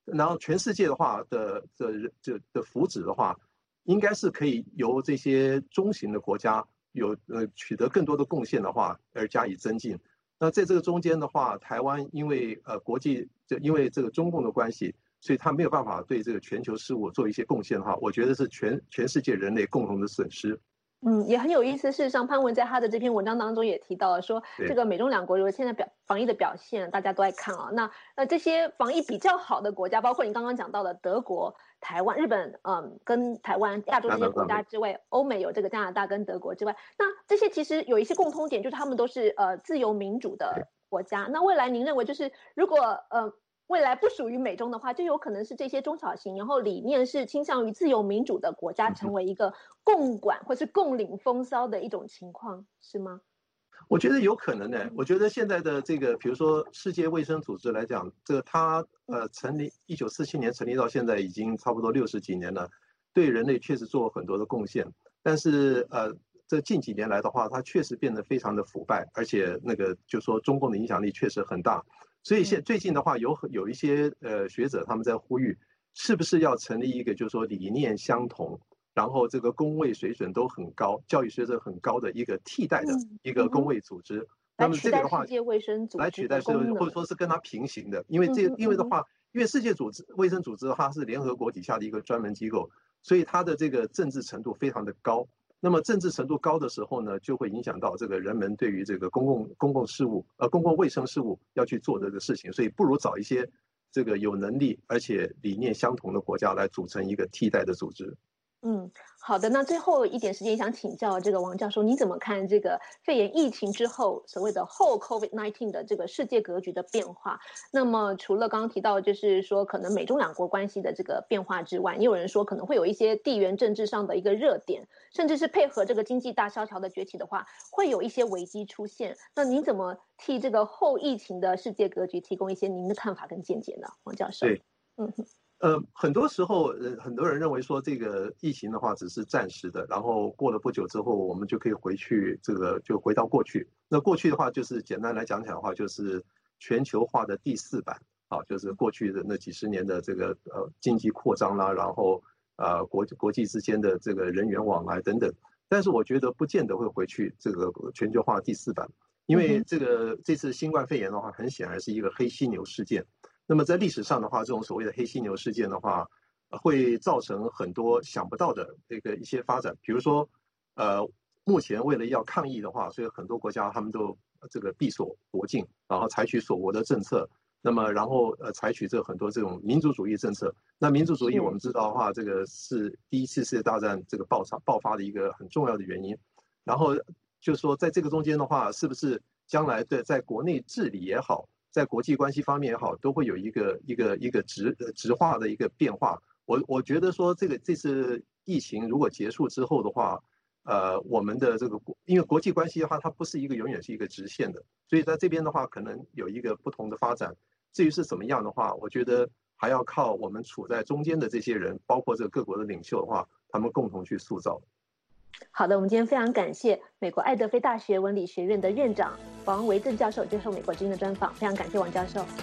然后全世界的话的的的的福祉的话，应该是可以由这些中型的国家有呃取得更多的贡献的话而加以增进。那在这个中间的话，台湾因为呃国际就因为这个中共的关系，所以他没有办法对这个全球事务做一些贡献的话，我觉得是全全世界人类共同的损失。 嗯，也很有意思。事实上，潘文在他的这篇文章当中也提到了说，这个美中两国如果现在表防疫的表现，大家都在看啊。那呃，这些防疫比较好的国家，包括你刚刚讲到的德国、台湾、日本，嗯，跟台湾、亚洲这些国家之外，欧美有这个加拿大跟德国之外，那这些其实有一些共通点，就是他们都是呃自由民主的国家。那未来您认为，就是如果呃。未来不属于美中的话，就有可能是这些中小型，然后理念是倾向于自由民主的国家，成为一个共管或是共领风骚的一种情况，是吗？ 我觉得有可能的。我觉得现在的这个，比如说世界卫生组织来讲，这个它呃成立一九四七年成立到现在已经差不多六十几年了，对人类确实做了很多的贡献。但是呃，这近几年来的话，它确实变得非常的腐败，而且那个就说中共的影响力确实很大。所以现最近的话，有有一些呃学者他们在呼吁，是不是要成立一个就是说理念相同，然后这个公卫水准都很高、教育水准很高的一个替代的一个公卫组织。嗯、那么这个的话， 世界卫生组织来取代世界，或者说是跟它平行的，因为这因为的话，因为世界组织卫生组织的话是联合国底下的一个专门机构，所以它的这个政治程度非常的高。那么政治程度高的时候呢，就会影响到这个人们对于这个公共公共事务、呃公共卫生事务要去做这个事情，所以不如找一些这个有能力而且理念相同的国家来组成一个替代的组织。 嗯，好的。那最后一点时间，想请教这个王教授，你怎么看这个肺炎疫情之后所谓的后 COVID 十九 的这个世界格局的变化？那么除了刚刚提到，就是说可能美中两国关系的这个变化之外，也有人说可能会有一些地缘政治上的一个热点，甚至是配合这个经济大萧条的崛起的话，会有一些危机出现。那您怎么替这个后疫情的世界格局提供一些您的看法跟见解呢，王教授？ 对， 嗯哼。 呃，很多时候，呃，很多人认为说这个疫情的话只是暂时的，然后过了不久之后，我们就可以回去，这个就回到过去。那过去的话，就是简单来讲讲的话，就是全球化的第四版啊，就是过去的那几十年的这个呃经济扩张啦，然后呃国国际之间的这个人员往来等等。但是我觉得不见得会回去这个全球化第四版，因为这个这次新冠肺炎的话，很显然是一个黑犀牛事件。那么在历史上的话，这种所谓的黑犀牛事件的话，会造成很多想不到的这个一些发展。比如说，呃，目前为了要抗疫的话，所以很多国家他们都这个闭锁国境，然后采取锁国的政策。那么然后呃采取这很多这种民族主义政策。那民族主义我们知道的话，这个是第一次世界大战这个爆发爆发的一个很重要的原因。然后就是说，在这个中间的话，是不是将来的在国内治理也好，在国际关系方面也好，都会有一个一个一个直直化的一个变化。我我觉得说，这个这次疫情如果结束之后的话，呃，我们的这个因为国际关系的话，它不是一个永远是一个直线的，所以在这边的话，可能有一个不同的发展。至于是怎么样的话，我觉得还要靠我们处在中间的这些人，包括这个各国的领袖的话，他们共同去塑造。 好的，我们今天非常感谢美国爱德菲大学文理学院的院长王维正教授接受美国之音的专访，非常感谢王教授。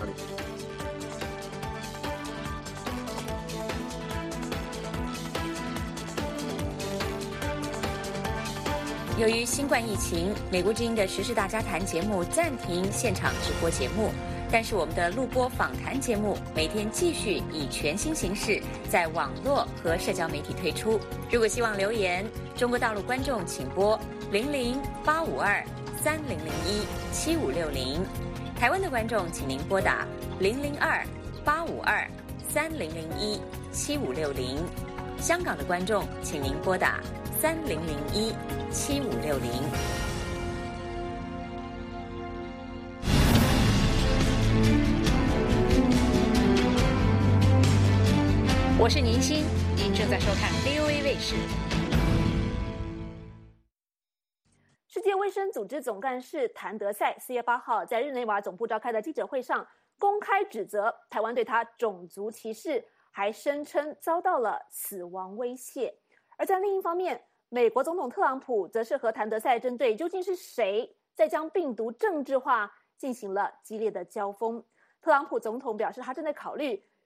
由于新冠疫情，美国之音的时事大家谈节目暂停现场直播节目，但是我们的录播访谈节目每天继续以全新形式在网络和社交媒体推出。如果希望留言，中国大陆观众请拨零零八五二三零零一七五六零，台湾的观众请您拨打零零二八五二三零零一七五六零，香港的观众请您拨打三零零一七五六零。 我是宁欣，您正在收看 V O A 卫视。 世界卫生组织总干事谭德赛四月八号在日内瓦总部召开的记者会上，公开指责台湾对他种族歧视，还声称遭到了死亡威胁。而在另一方面，美国总统特朗普则是和谭德赛针对究竟是谁在将病毒政治化进行了激烈的交锋。特朗普总统表示，他正在考虑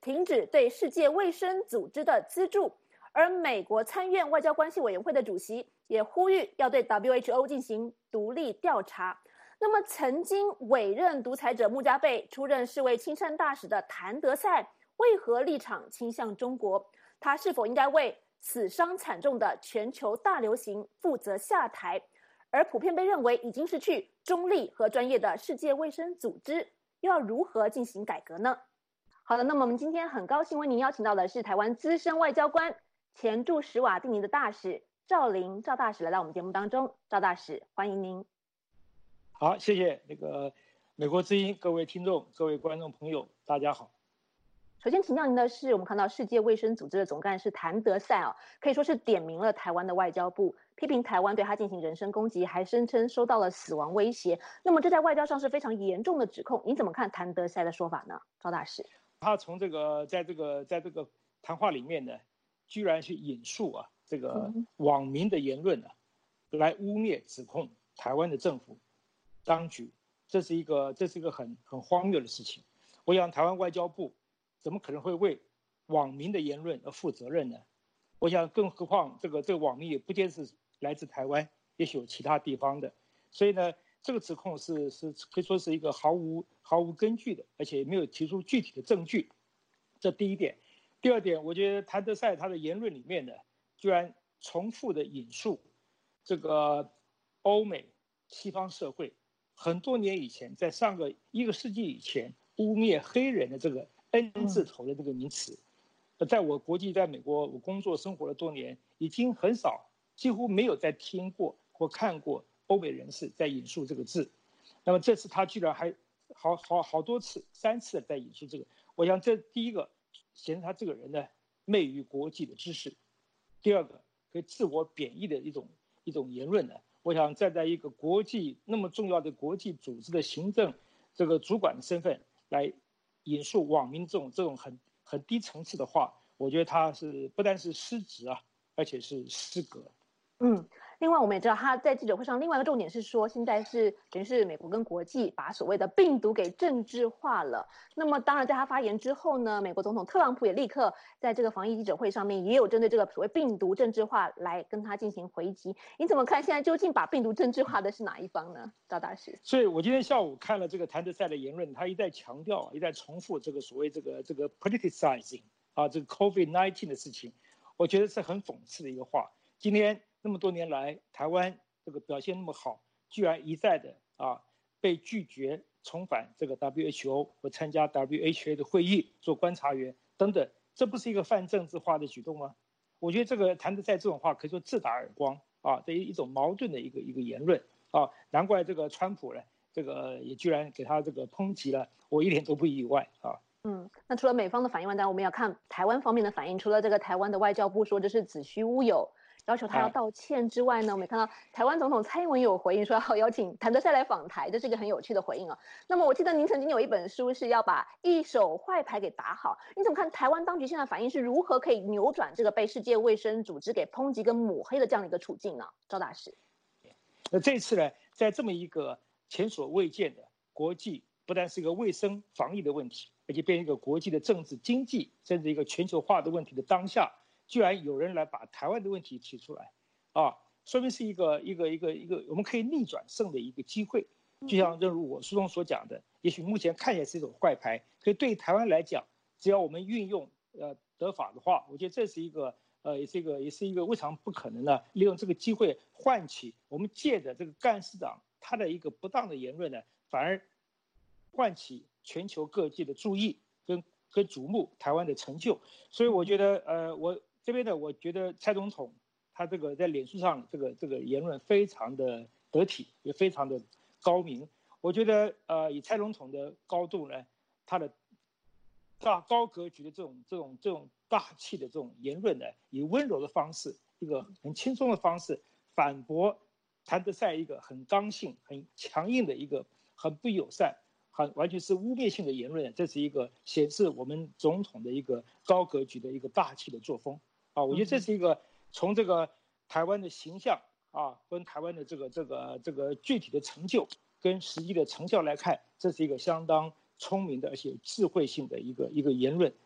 停止对世界卫生组织的资助。而美国参院外交关系委员会的主席也呼吁要对 W H O 进行独立调查。那么，曾经委任独裁者穆加贝出任世卫亲善大使的谭德赛，为何立场倾向中国？他是否应该为死伤惨重的全球大流行负责下台？而普遍被认为已经失去中立和专业的世界卫生组织，又要如何进行改革呢？好的，那么我们今天很高兴为您邀请到的是台湾资深外交官、前驻史瓦蒂尼的大使赵霖赵大使来到我们节目当中。赵大使，欢迎您。 好，谢谢那个美国之音各位听众、各位观众朋友，大家好。 首先请教您的是，我们看到世界卫生组织的总干事谭德赛哦，可以说是点名了台湾的外交部，批评台湾对他进行人身攻击，还声称收到了死亡威胁。那么这在外交上是非常严重的指控，您怎么看谭德赛的说法呢？赵大使， 他从这个在这个在这个谈话里面呢，居然去引述啊这个网民的言论啊，来污蔑指控台湾的政府当局，这是一个这是一个很很荒谬的事情。我想台湾外交部怎么可能会为网民的言论而负责任呢？我想，更何况这个这个网民也不见是来自台湾，也许有其他地方的，所以呢，这个指控是是可以说是一个毫无毫无根据的，而且没有提出具体的证据。这第一点。第二点，我觉得谭德赛他的言论里面呢，居然重复的引述这个欧美西方社会很多年以前，在上个一个世纪以前污蔑黑人的这个 N 字头的这个名词，在我国际在美国我工作生活了多年，已经很少几乎没有再听过或看过欧美人士在引述这个字。那么这次他居然还好好好多次三次在引述这个，我想这第一个显示他这个人呢昧于国际的知识，第二个可以自我贬义的一种一种言论呢，我想站在一个国际那么重要的国际组织的行政这个主管的身份来引述网民这种这种很很低层次的话，我觉得他是不但是失职啊，而且是失格。 嗯，另外我们也知道他在记者会上另外一个重点是说，现在是等于是美国跟国际把所谓的病毒给政治化了。那么当然在他发言之后呢，美国总统特朗普也立刻在这个防疫记者会上面也有针对这个所谓病毒政治化来跟他进行回击。你怎么看现在究竟把病毒政治化的是哪一方呢？赵大使。 所以我今天下午看了这个谭德赛的言论，他一再强调一再重复这个所谓这个这个 politicizing 啊这个 COVID 十九 的事情，我觉得是很讽刺的一个话。今天那么多年来，台湾这个表现那么好，居然一再的啊被拒绝重返这个 W H O 或参加 W H O 的会议做观察员等等，这不是一个泛政治化的举动吗？我觉得这个谭德赛这种话可以说自打耳光啊，这一种矛盾的一个一个言论啊，难怪这个川普呢，这个也居然给他这个抨击了，我一点都不意外啊。 嗯，那除了美方的反应外，当然我们要看台湾方面的反应。除了这个台湾的外交部说这是子虚乌有，要求他要道歉之外呢，我们也看到台湾总统蔡英文也有回应，说要邀请谭德赛来访台，这是一个很有趣的回应啊。那么我记得您曾经有一本书是要把一手坏牌给打好，你怎么看台湾当局现在反应是如何可以扭转这个被世界卫生组织给抨击跟抹黑的这样的一个处境呢？赵大使。 那这次呢，在这么一个前所未见的国际，不但是一个卫生防疫的问题，而且变成一个国际的政治经济甚至一个全球化的问题的当下，居然有人来把台湾的问题提出来，啊，说明是一个一个一个一个我们可以逆转胜的一个机会。就像正如我书中所讲的，也许目前看起来是一种坏牌，可是对台湾来讲，只要我们运用呃得法的话，我觉得这是一个呃也是一个也是一个未尝不可能的，利用这个机会唤起我们借着这个干事长他的一个不当的言论呢，反而唤起全球各界的注意跟跟瞩目台湾的成就。所以我觉得呃我这边呢，我觉得蔡总统他这个在脸书上这个这个言论非常的得体，也非常的高明。我觉得呃以蔡总统的高度呢，他的大高格局的这种这种这种大气的这种言论呢，以温柔的方式，一个很轻松的方式反驳谭德赛一个很刚性很强硬的一个很不友善很完全是污蔑性的言论，这是一个显示我们总统的一个高格局的一个大气的作风啊！我觉得这是一个从这个台湾的形象啊，跟台湾的这个这个这个具体的成就跟实际的成效来看，这是一个相当聪明的而且有智慧性的一个一个言论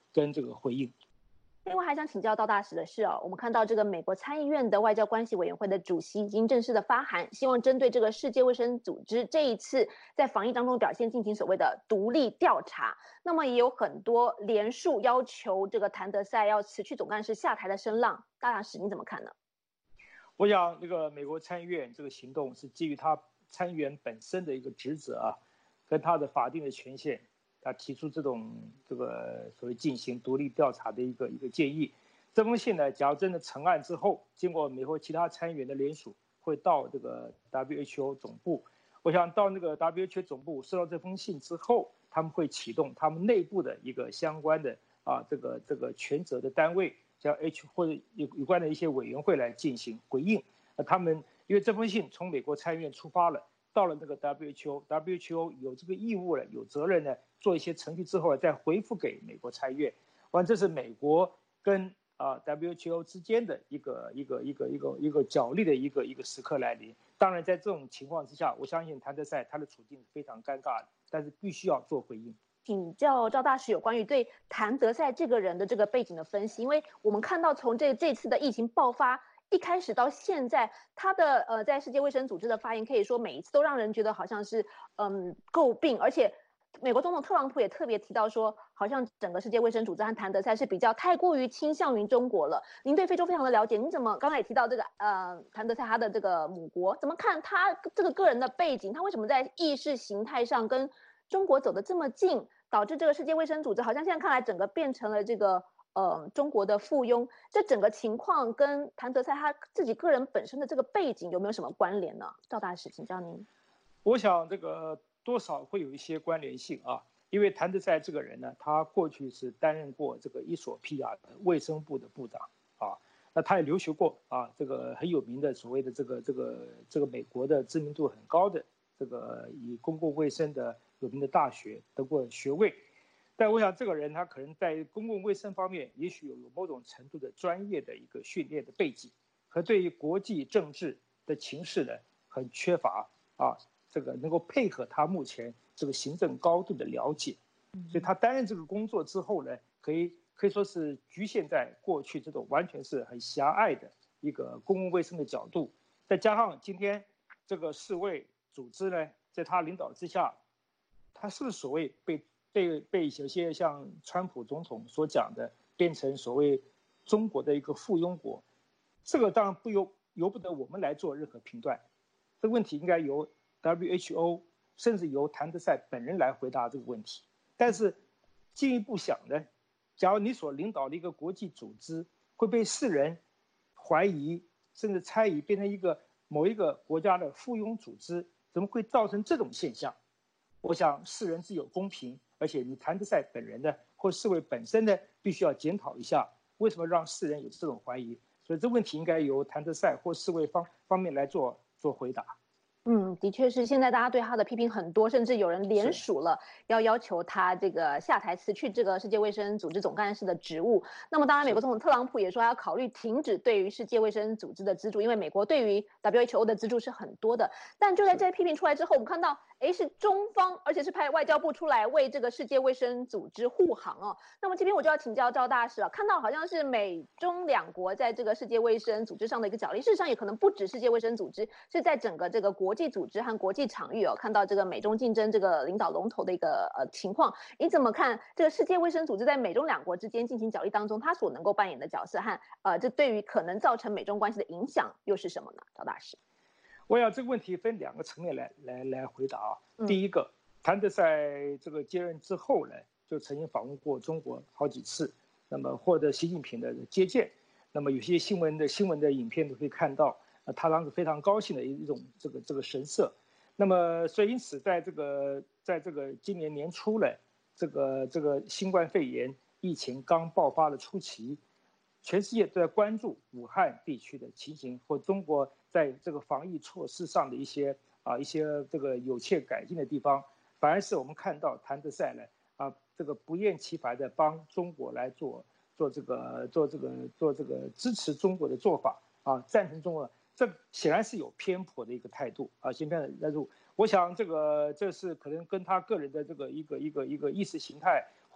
跟这个回应。 另外还想请教赵大使的是哦，我们看到这个美国参议院的外交关系委员会的主席已经正式的发函，希望针对这个世界卫生组织这一次在防疫当中的表现进行所谓的独立调查。那么也有很多连署要求这个谭德赛要辞去总干事下台的声浪，大大使你怎么看呢？ 我想，这个美国参议院这个行动是基于他参议员本身的一个职责啊，跟他的法定的权限。他提出这种这个所谓进行独立调查的一个一个建议，这封信呢，假如真的成案之后，经过美国其他参议员的联署，会到这个 W H O 总部。我想到那个 W H O 总部收到这封信之后，他们会启动他们内部的一个相关的啊这个这个权责的单位，叫 H 或者有有关的一些委员会来进行回应。那他们因为这封信从美国参议院出发了。到了那个 W H O，W H O 有这个义务了，有责任呢，做一些程序之后再回复给美国参议院。完，这是美国跟啊 W H O 之间的一个一个一个一个一个角力的一个一个时刻来临。当然，在这种情况之下，我相信谭德赛他的处境是非常尴尬的，但是必须要做回应。 请教赵大使有关于对谭德赛这个人的这个背景的分析，因为我们看到从这这次的疫情爆发。一开始到现在，他的呃在世界卫生组织的发言，可以说每一次都让人觉得好像是嗯诟病，而且美国总统特朗普也特别提到说，好像整个世界卫生组织和谭德赛是比较太过于倾向于中国了。您对非洲非常的了解，您怎么刚才也提到这个呃谭德赛他的这个母国，怎么看他这个个人的背景？他为什么在意识形态上跟中国走得这么近，导致这个世界卫生组织好像现在看来整个变成了这个。呃，中国的附庸，这整个情况跟谭德赛他自己个人本身的这个背景有没有什么关联呢？赵大使，请教您。 我想这个多少会有一些关联性啊，因为谭德赛这个人呢，他过去是担任过这个伊索比亚的卫生部的部长啊，那他也留学过啊，这个很有名的所谓的这个这个这个美国的知名度很高的这个以公共卫生的有名的大学得过学位。但我想，这个人他可能在公共卫生方面，也许有某种程度的专业的一个训练的背景，和对于国际政治的情势呢，很缺乏啊，这个能够配合他目前这个行政高度的了解，所以他担任这个工作之后呢，可以可以说是局限在过去这种完全是很狭隘的一个公共卫生的角度，再加上今天这个世卫组织呢，在他领导之下，他是不是所谓被被被有些像川普总统所讲的变成所谓中国的一个附庸国，这个当然不由由不得我们来做任何评断，这个问题应该由 W H O 甚至由谭德赛本人来回答这个问题。但是进一步想呢，假如你所领导的一个国际组织会被世人怀疑甚至猜疑变成一个某一个国家的附庸组织，怎么会造成这种现象？我想世人自有公平，而且你谭德赛本人呢，或世卫本身呢，必须要检讨一下，为什么让世人有这种怀疑？所以这问题应该由谭德赛或世卫方方面来做做回答。 嗯，的确是，现在大家对他的批评很多，甚至有人联署了，要要求他这个下台辞去这个世界卫生组织总干事的职务。那么，当然，美国总统特朗普也说要考虑停止对于世界卫生组织的资助，因为美国对于 W H O 的资助是很多的。但就在这些批评出来之后，我们看到，哎，是中方，而且是派外交部出来为这个世界卫生组织护航哦。那么这边我就要请教赵大使了，看到好像是美中两国在这个世界卫生组织上的一个角力，事实上也可能不止世界卫生组织，是在整个这个国际组织和国际场域哦，看到这个美中竞争这个领导龙头的一个呃情况，你怎么看这个世界卫生组织在美中两国之间进行角力当中，它所能够扮演的角色和呃这对于可能造成美中关系的影响又是什么呢？赵大使， 我想这个问题分两个层面来来来回答啊。 嗯、 第一个，谭德赛这个接任之后呢，就曾经访问过中国好几次，那么获得习近平的接见，那么有些新闻的新闻的影片都可以看到。他当时非常高兴的一种这个这个神色，那么所以因此在这个在这个今年年初呢，这个这个新冠肺炎疫情刚爆发的初期，全世界都在关注武汉地区的情形或中国在这个防疫措施上的一些啊一些这个有欠改进的地方，反而是我们看到谭德赛呢啊这个不厌其烦的帮中国来做做这个做这个做这个支持中国的做法啊，赞成中国。这显然是有偏颇的一个态度啊，先偏的态度。我想这个这是可能跟他个人的这个一个一个一个意识形态，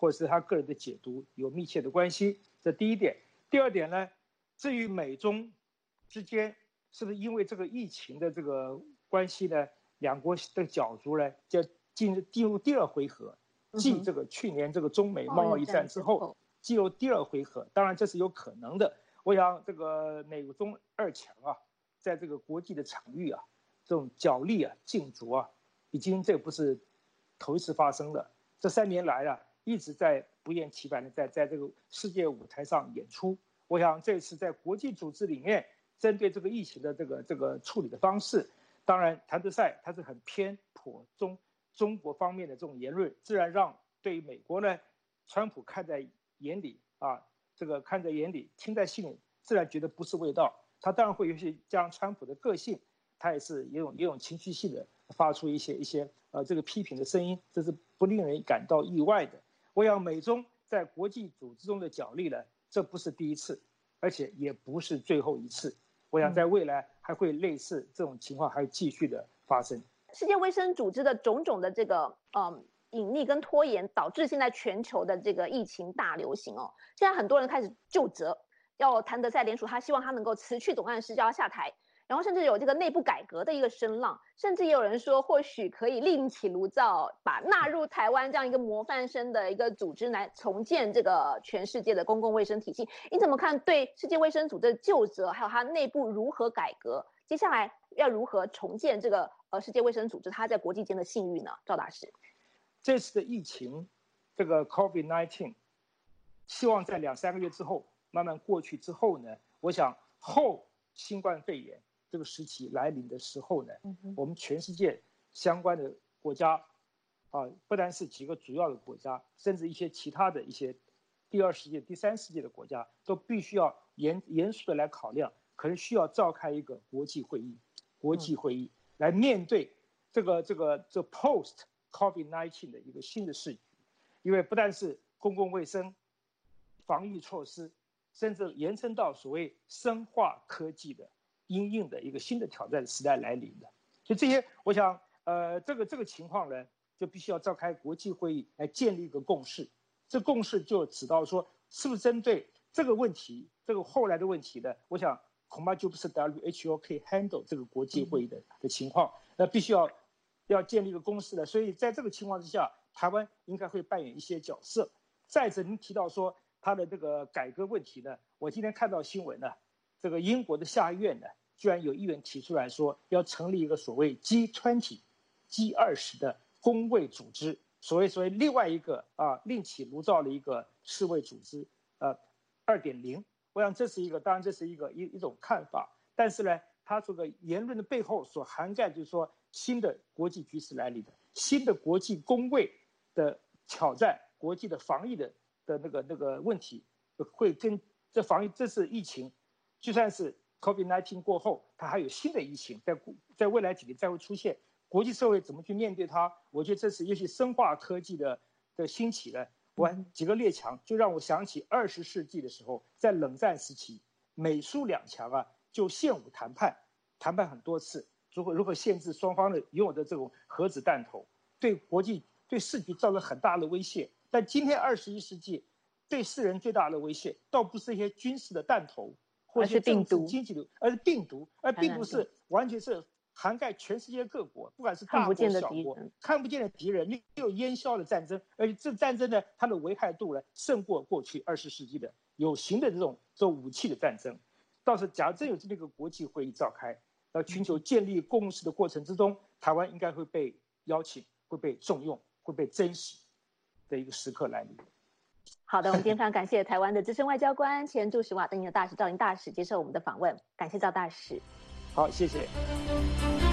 或者是他个人的解读有密切的关系。这第一点。第二点呢，至于美中之间是不是因为这个疫情的这个关系呢，两国的角逐呢，就进入进入第二回合，继这个去年这个中美贸易战之后，进入第二回合。当然这是有可能的。我想这个美中二强啊，在这个国际的场域啊，这种角力啊、竞逐啊，已经这不是头一次发生的。这三年来啊，一直在不厌其烦的在在这个世界舞台上演出。我想这次在国际组织里面，针对这个疫情的这个这个处理的方式，当然谭德赛他是很偏颇中中国方面的这种言论，自然让对于美国呢，川普看在眼里啊，这个看在眼里，听在心里，自然觉得不是味道。他当然会有些加上川普的个性，他也是也有也有情绪性的发出一些一些呃这个批评的声音，这是不令人感到意外的。我想美中在国际组织中的角力呢，这不是第一次，而且也不是最后一次。我想在未来还会类似这种情况还会继续的发生。 世界卫生组织的种种的这个嗯隐匿跟拖延，导致现在全球的这个疫情大流行哦。现在很多人开始究责，要谭德赛联署，他希望他能够辞去总干事，叫他下台。然后甚至有这个内部改革的一个声浪，甚至也有人说或许可以另起炉灶，把纳入台湾这样一个模范生的一个组织来重建这个全世界的公共卫生体系。你怎么看对世界卫生组织的究责，还有它内部如何改革，接下来要如何重建这个呃世界卫生组织它在国际间的信誉呢？赵大使， 这次的疫情，这个 COVID 十九， 希望在两三个月之后慢慢过去之后呢，我想后新冠肺炎这个时期来临的时候呢，我们全世界相关的国家，啊，不单是几个主要的国家，甚至一些其他的一些第二世界、第三世界的国家，都必须要严严肃的来考量，可能需要召开一个国际会议，国际会议来面对这个这个这 post COVID 十九 的一个新的世局，因为不但是公共卫生、防疫措施，甚至延伸到所谓生化科技的因应的一个新的挑战时代来临的，所以这些，我想，呃，这个这个情况呢，就必须要召开国际会议来建立一个共识。这共识就指到说，是不是针对这个问题，这个后来的问题呢？我想恐怕就不是 W H O 可以 handle 这个国际会议的的情况，那必须要要建立一个共识的。所以在这个情况之下，台湾应该会扮演一些角色。再者，您提到说它的这个改革问题呢，我今天看到新闻呢。这个英国的下议院呢，居然有议员提出来说，要成立一个所谓 G 二十、G 二十 的公卫组织，所谓所谓另外一个啊另起炉灶的一个世卫组织，呃 二点零。我想这是一个，当然这是一个一一种看法，但是呢，它这个言论的背后所涵盖就是说，新的国际局势来临的，新的国际公卫的挑战，国际的防疫的的那个那个问题，会跟这防疫这次疫情。就算是 COVID 十九 过后，它还有新的疫情，在在未来几年再会出现，国际社会怎么去面对它？我觉得这是也许生化科技的的兴起呢，我几个列强就让我想起二十世纪的时候，在冷战时期，美苏两强啊就现武谈判，谈判很多次，如何如何限制双方的拥有的这种核子弹头，对国际对世局造成很大的威胁。但今天二十一世纪，对世人最大的威胁，倒不是一些军事的弹头。或是病毒、经济流，而是病毒，而病毒是完全是涵盖全世界各国，不管是大国小国，看不见的敌人，没有烟消的战争，而且这战争呢，它的危害度呢，胜过过去二十世纪的有形的这种这种武器的战争。倒是，假如真有这么一个国际会议召开，要寻求建立共识的过程之中，台湾应该会被邀请，会被重用，会被珍惜的一个时刻来临。 好的，我们今天非常感谢台湾的资深外交官、前驻史瓦登尼的大使赵林大使接受我们的访问，感谢赵大使。 好，谢谢。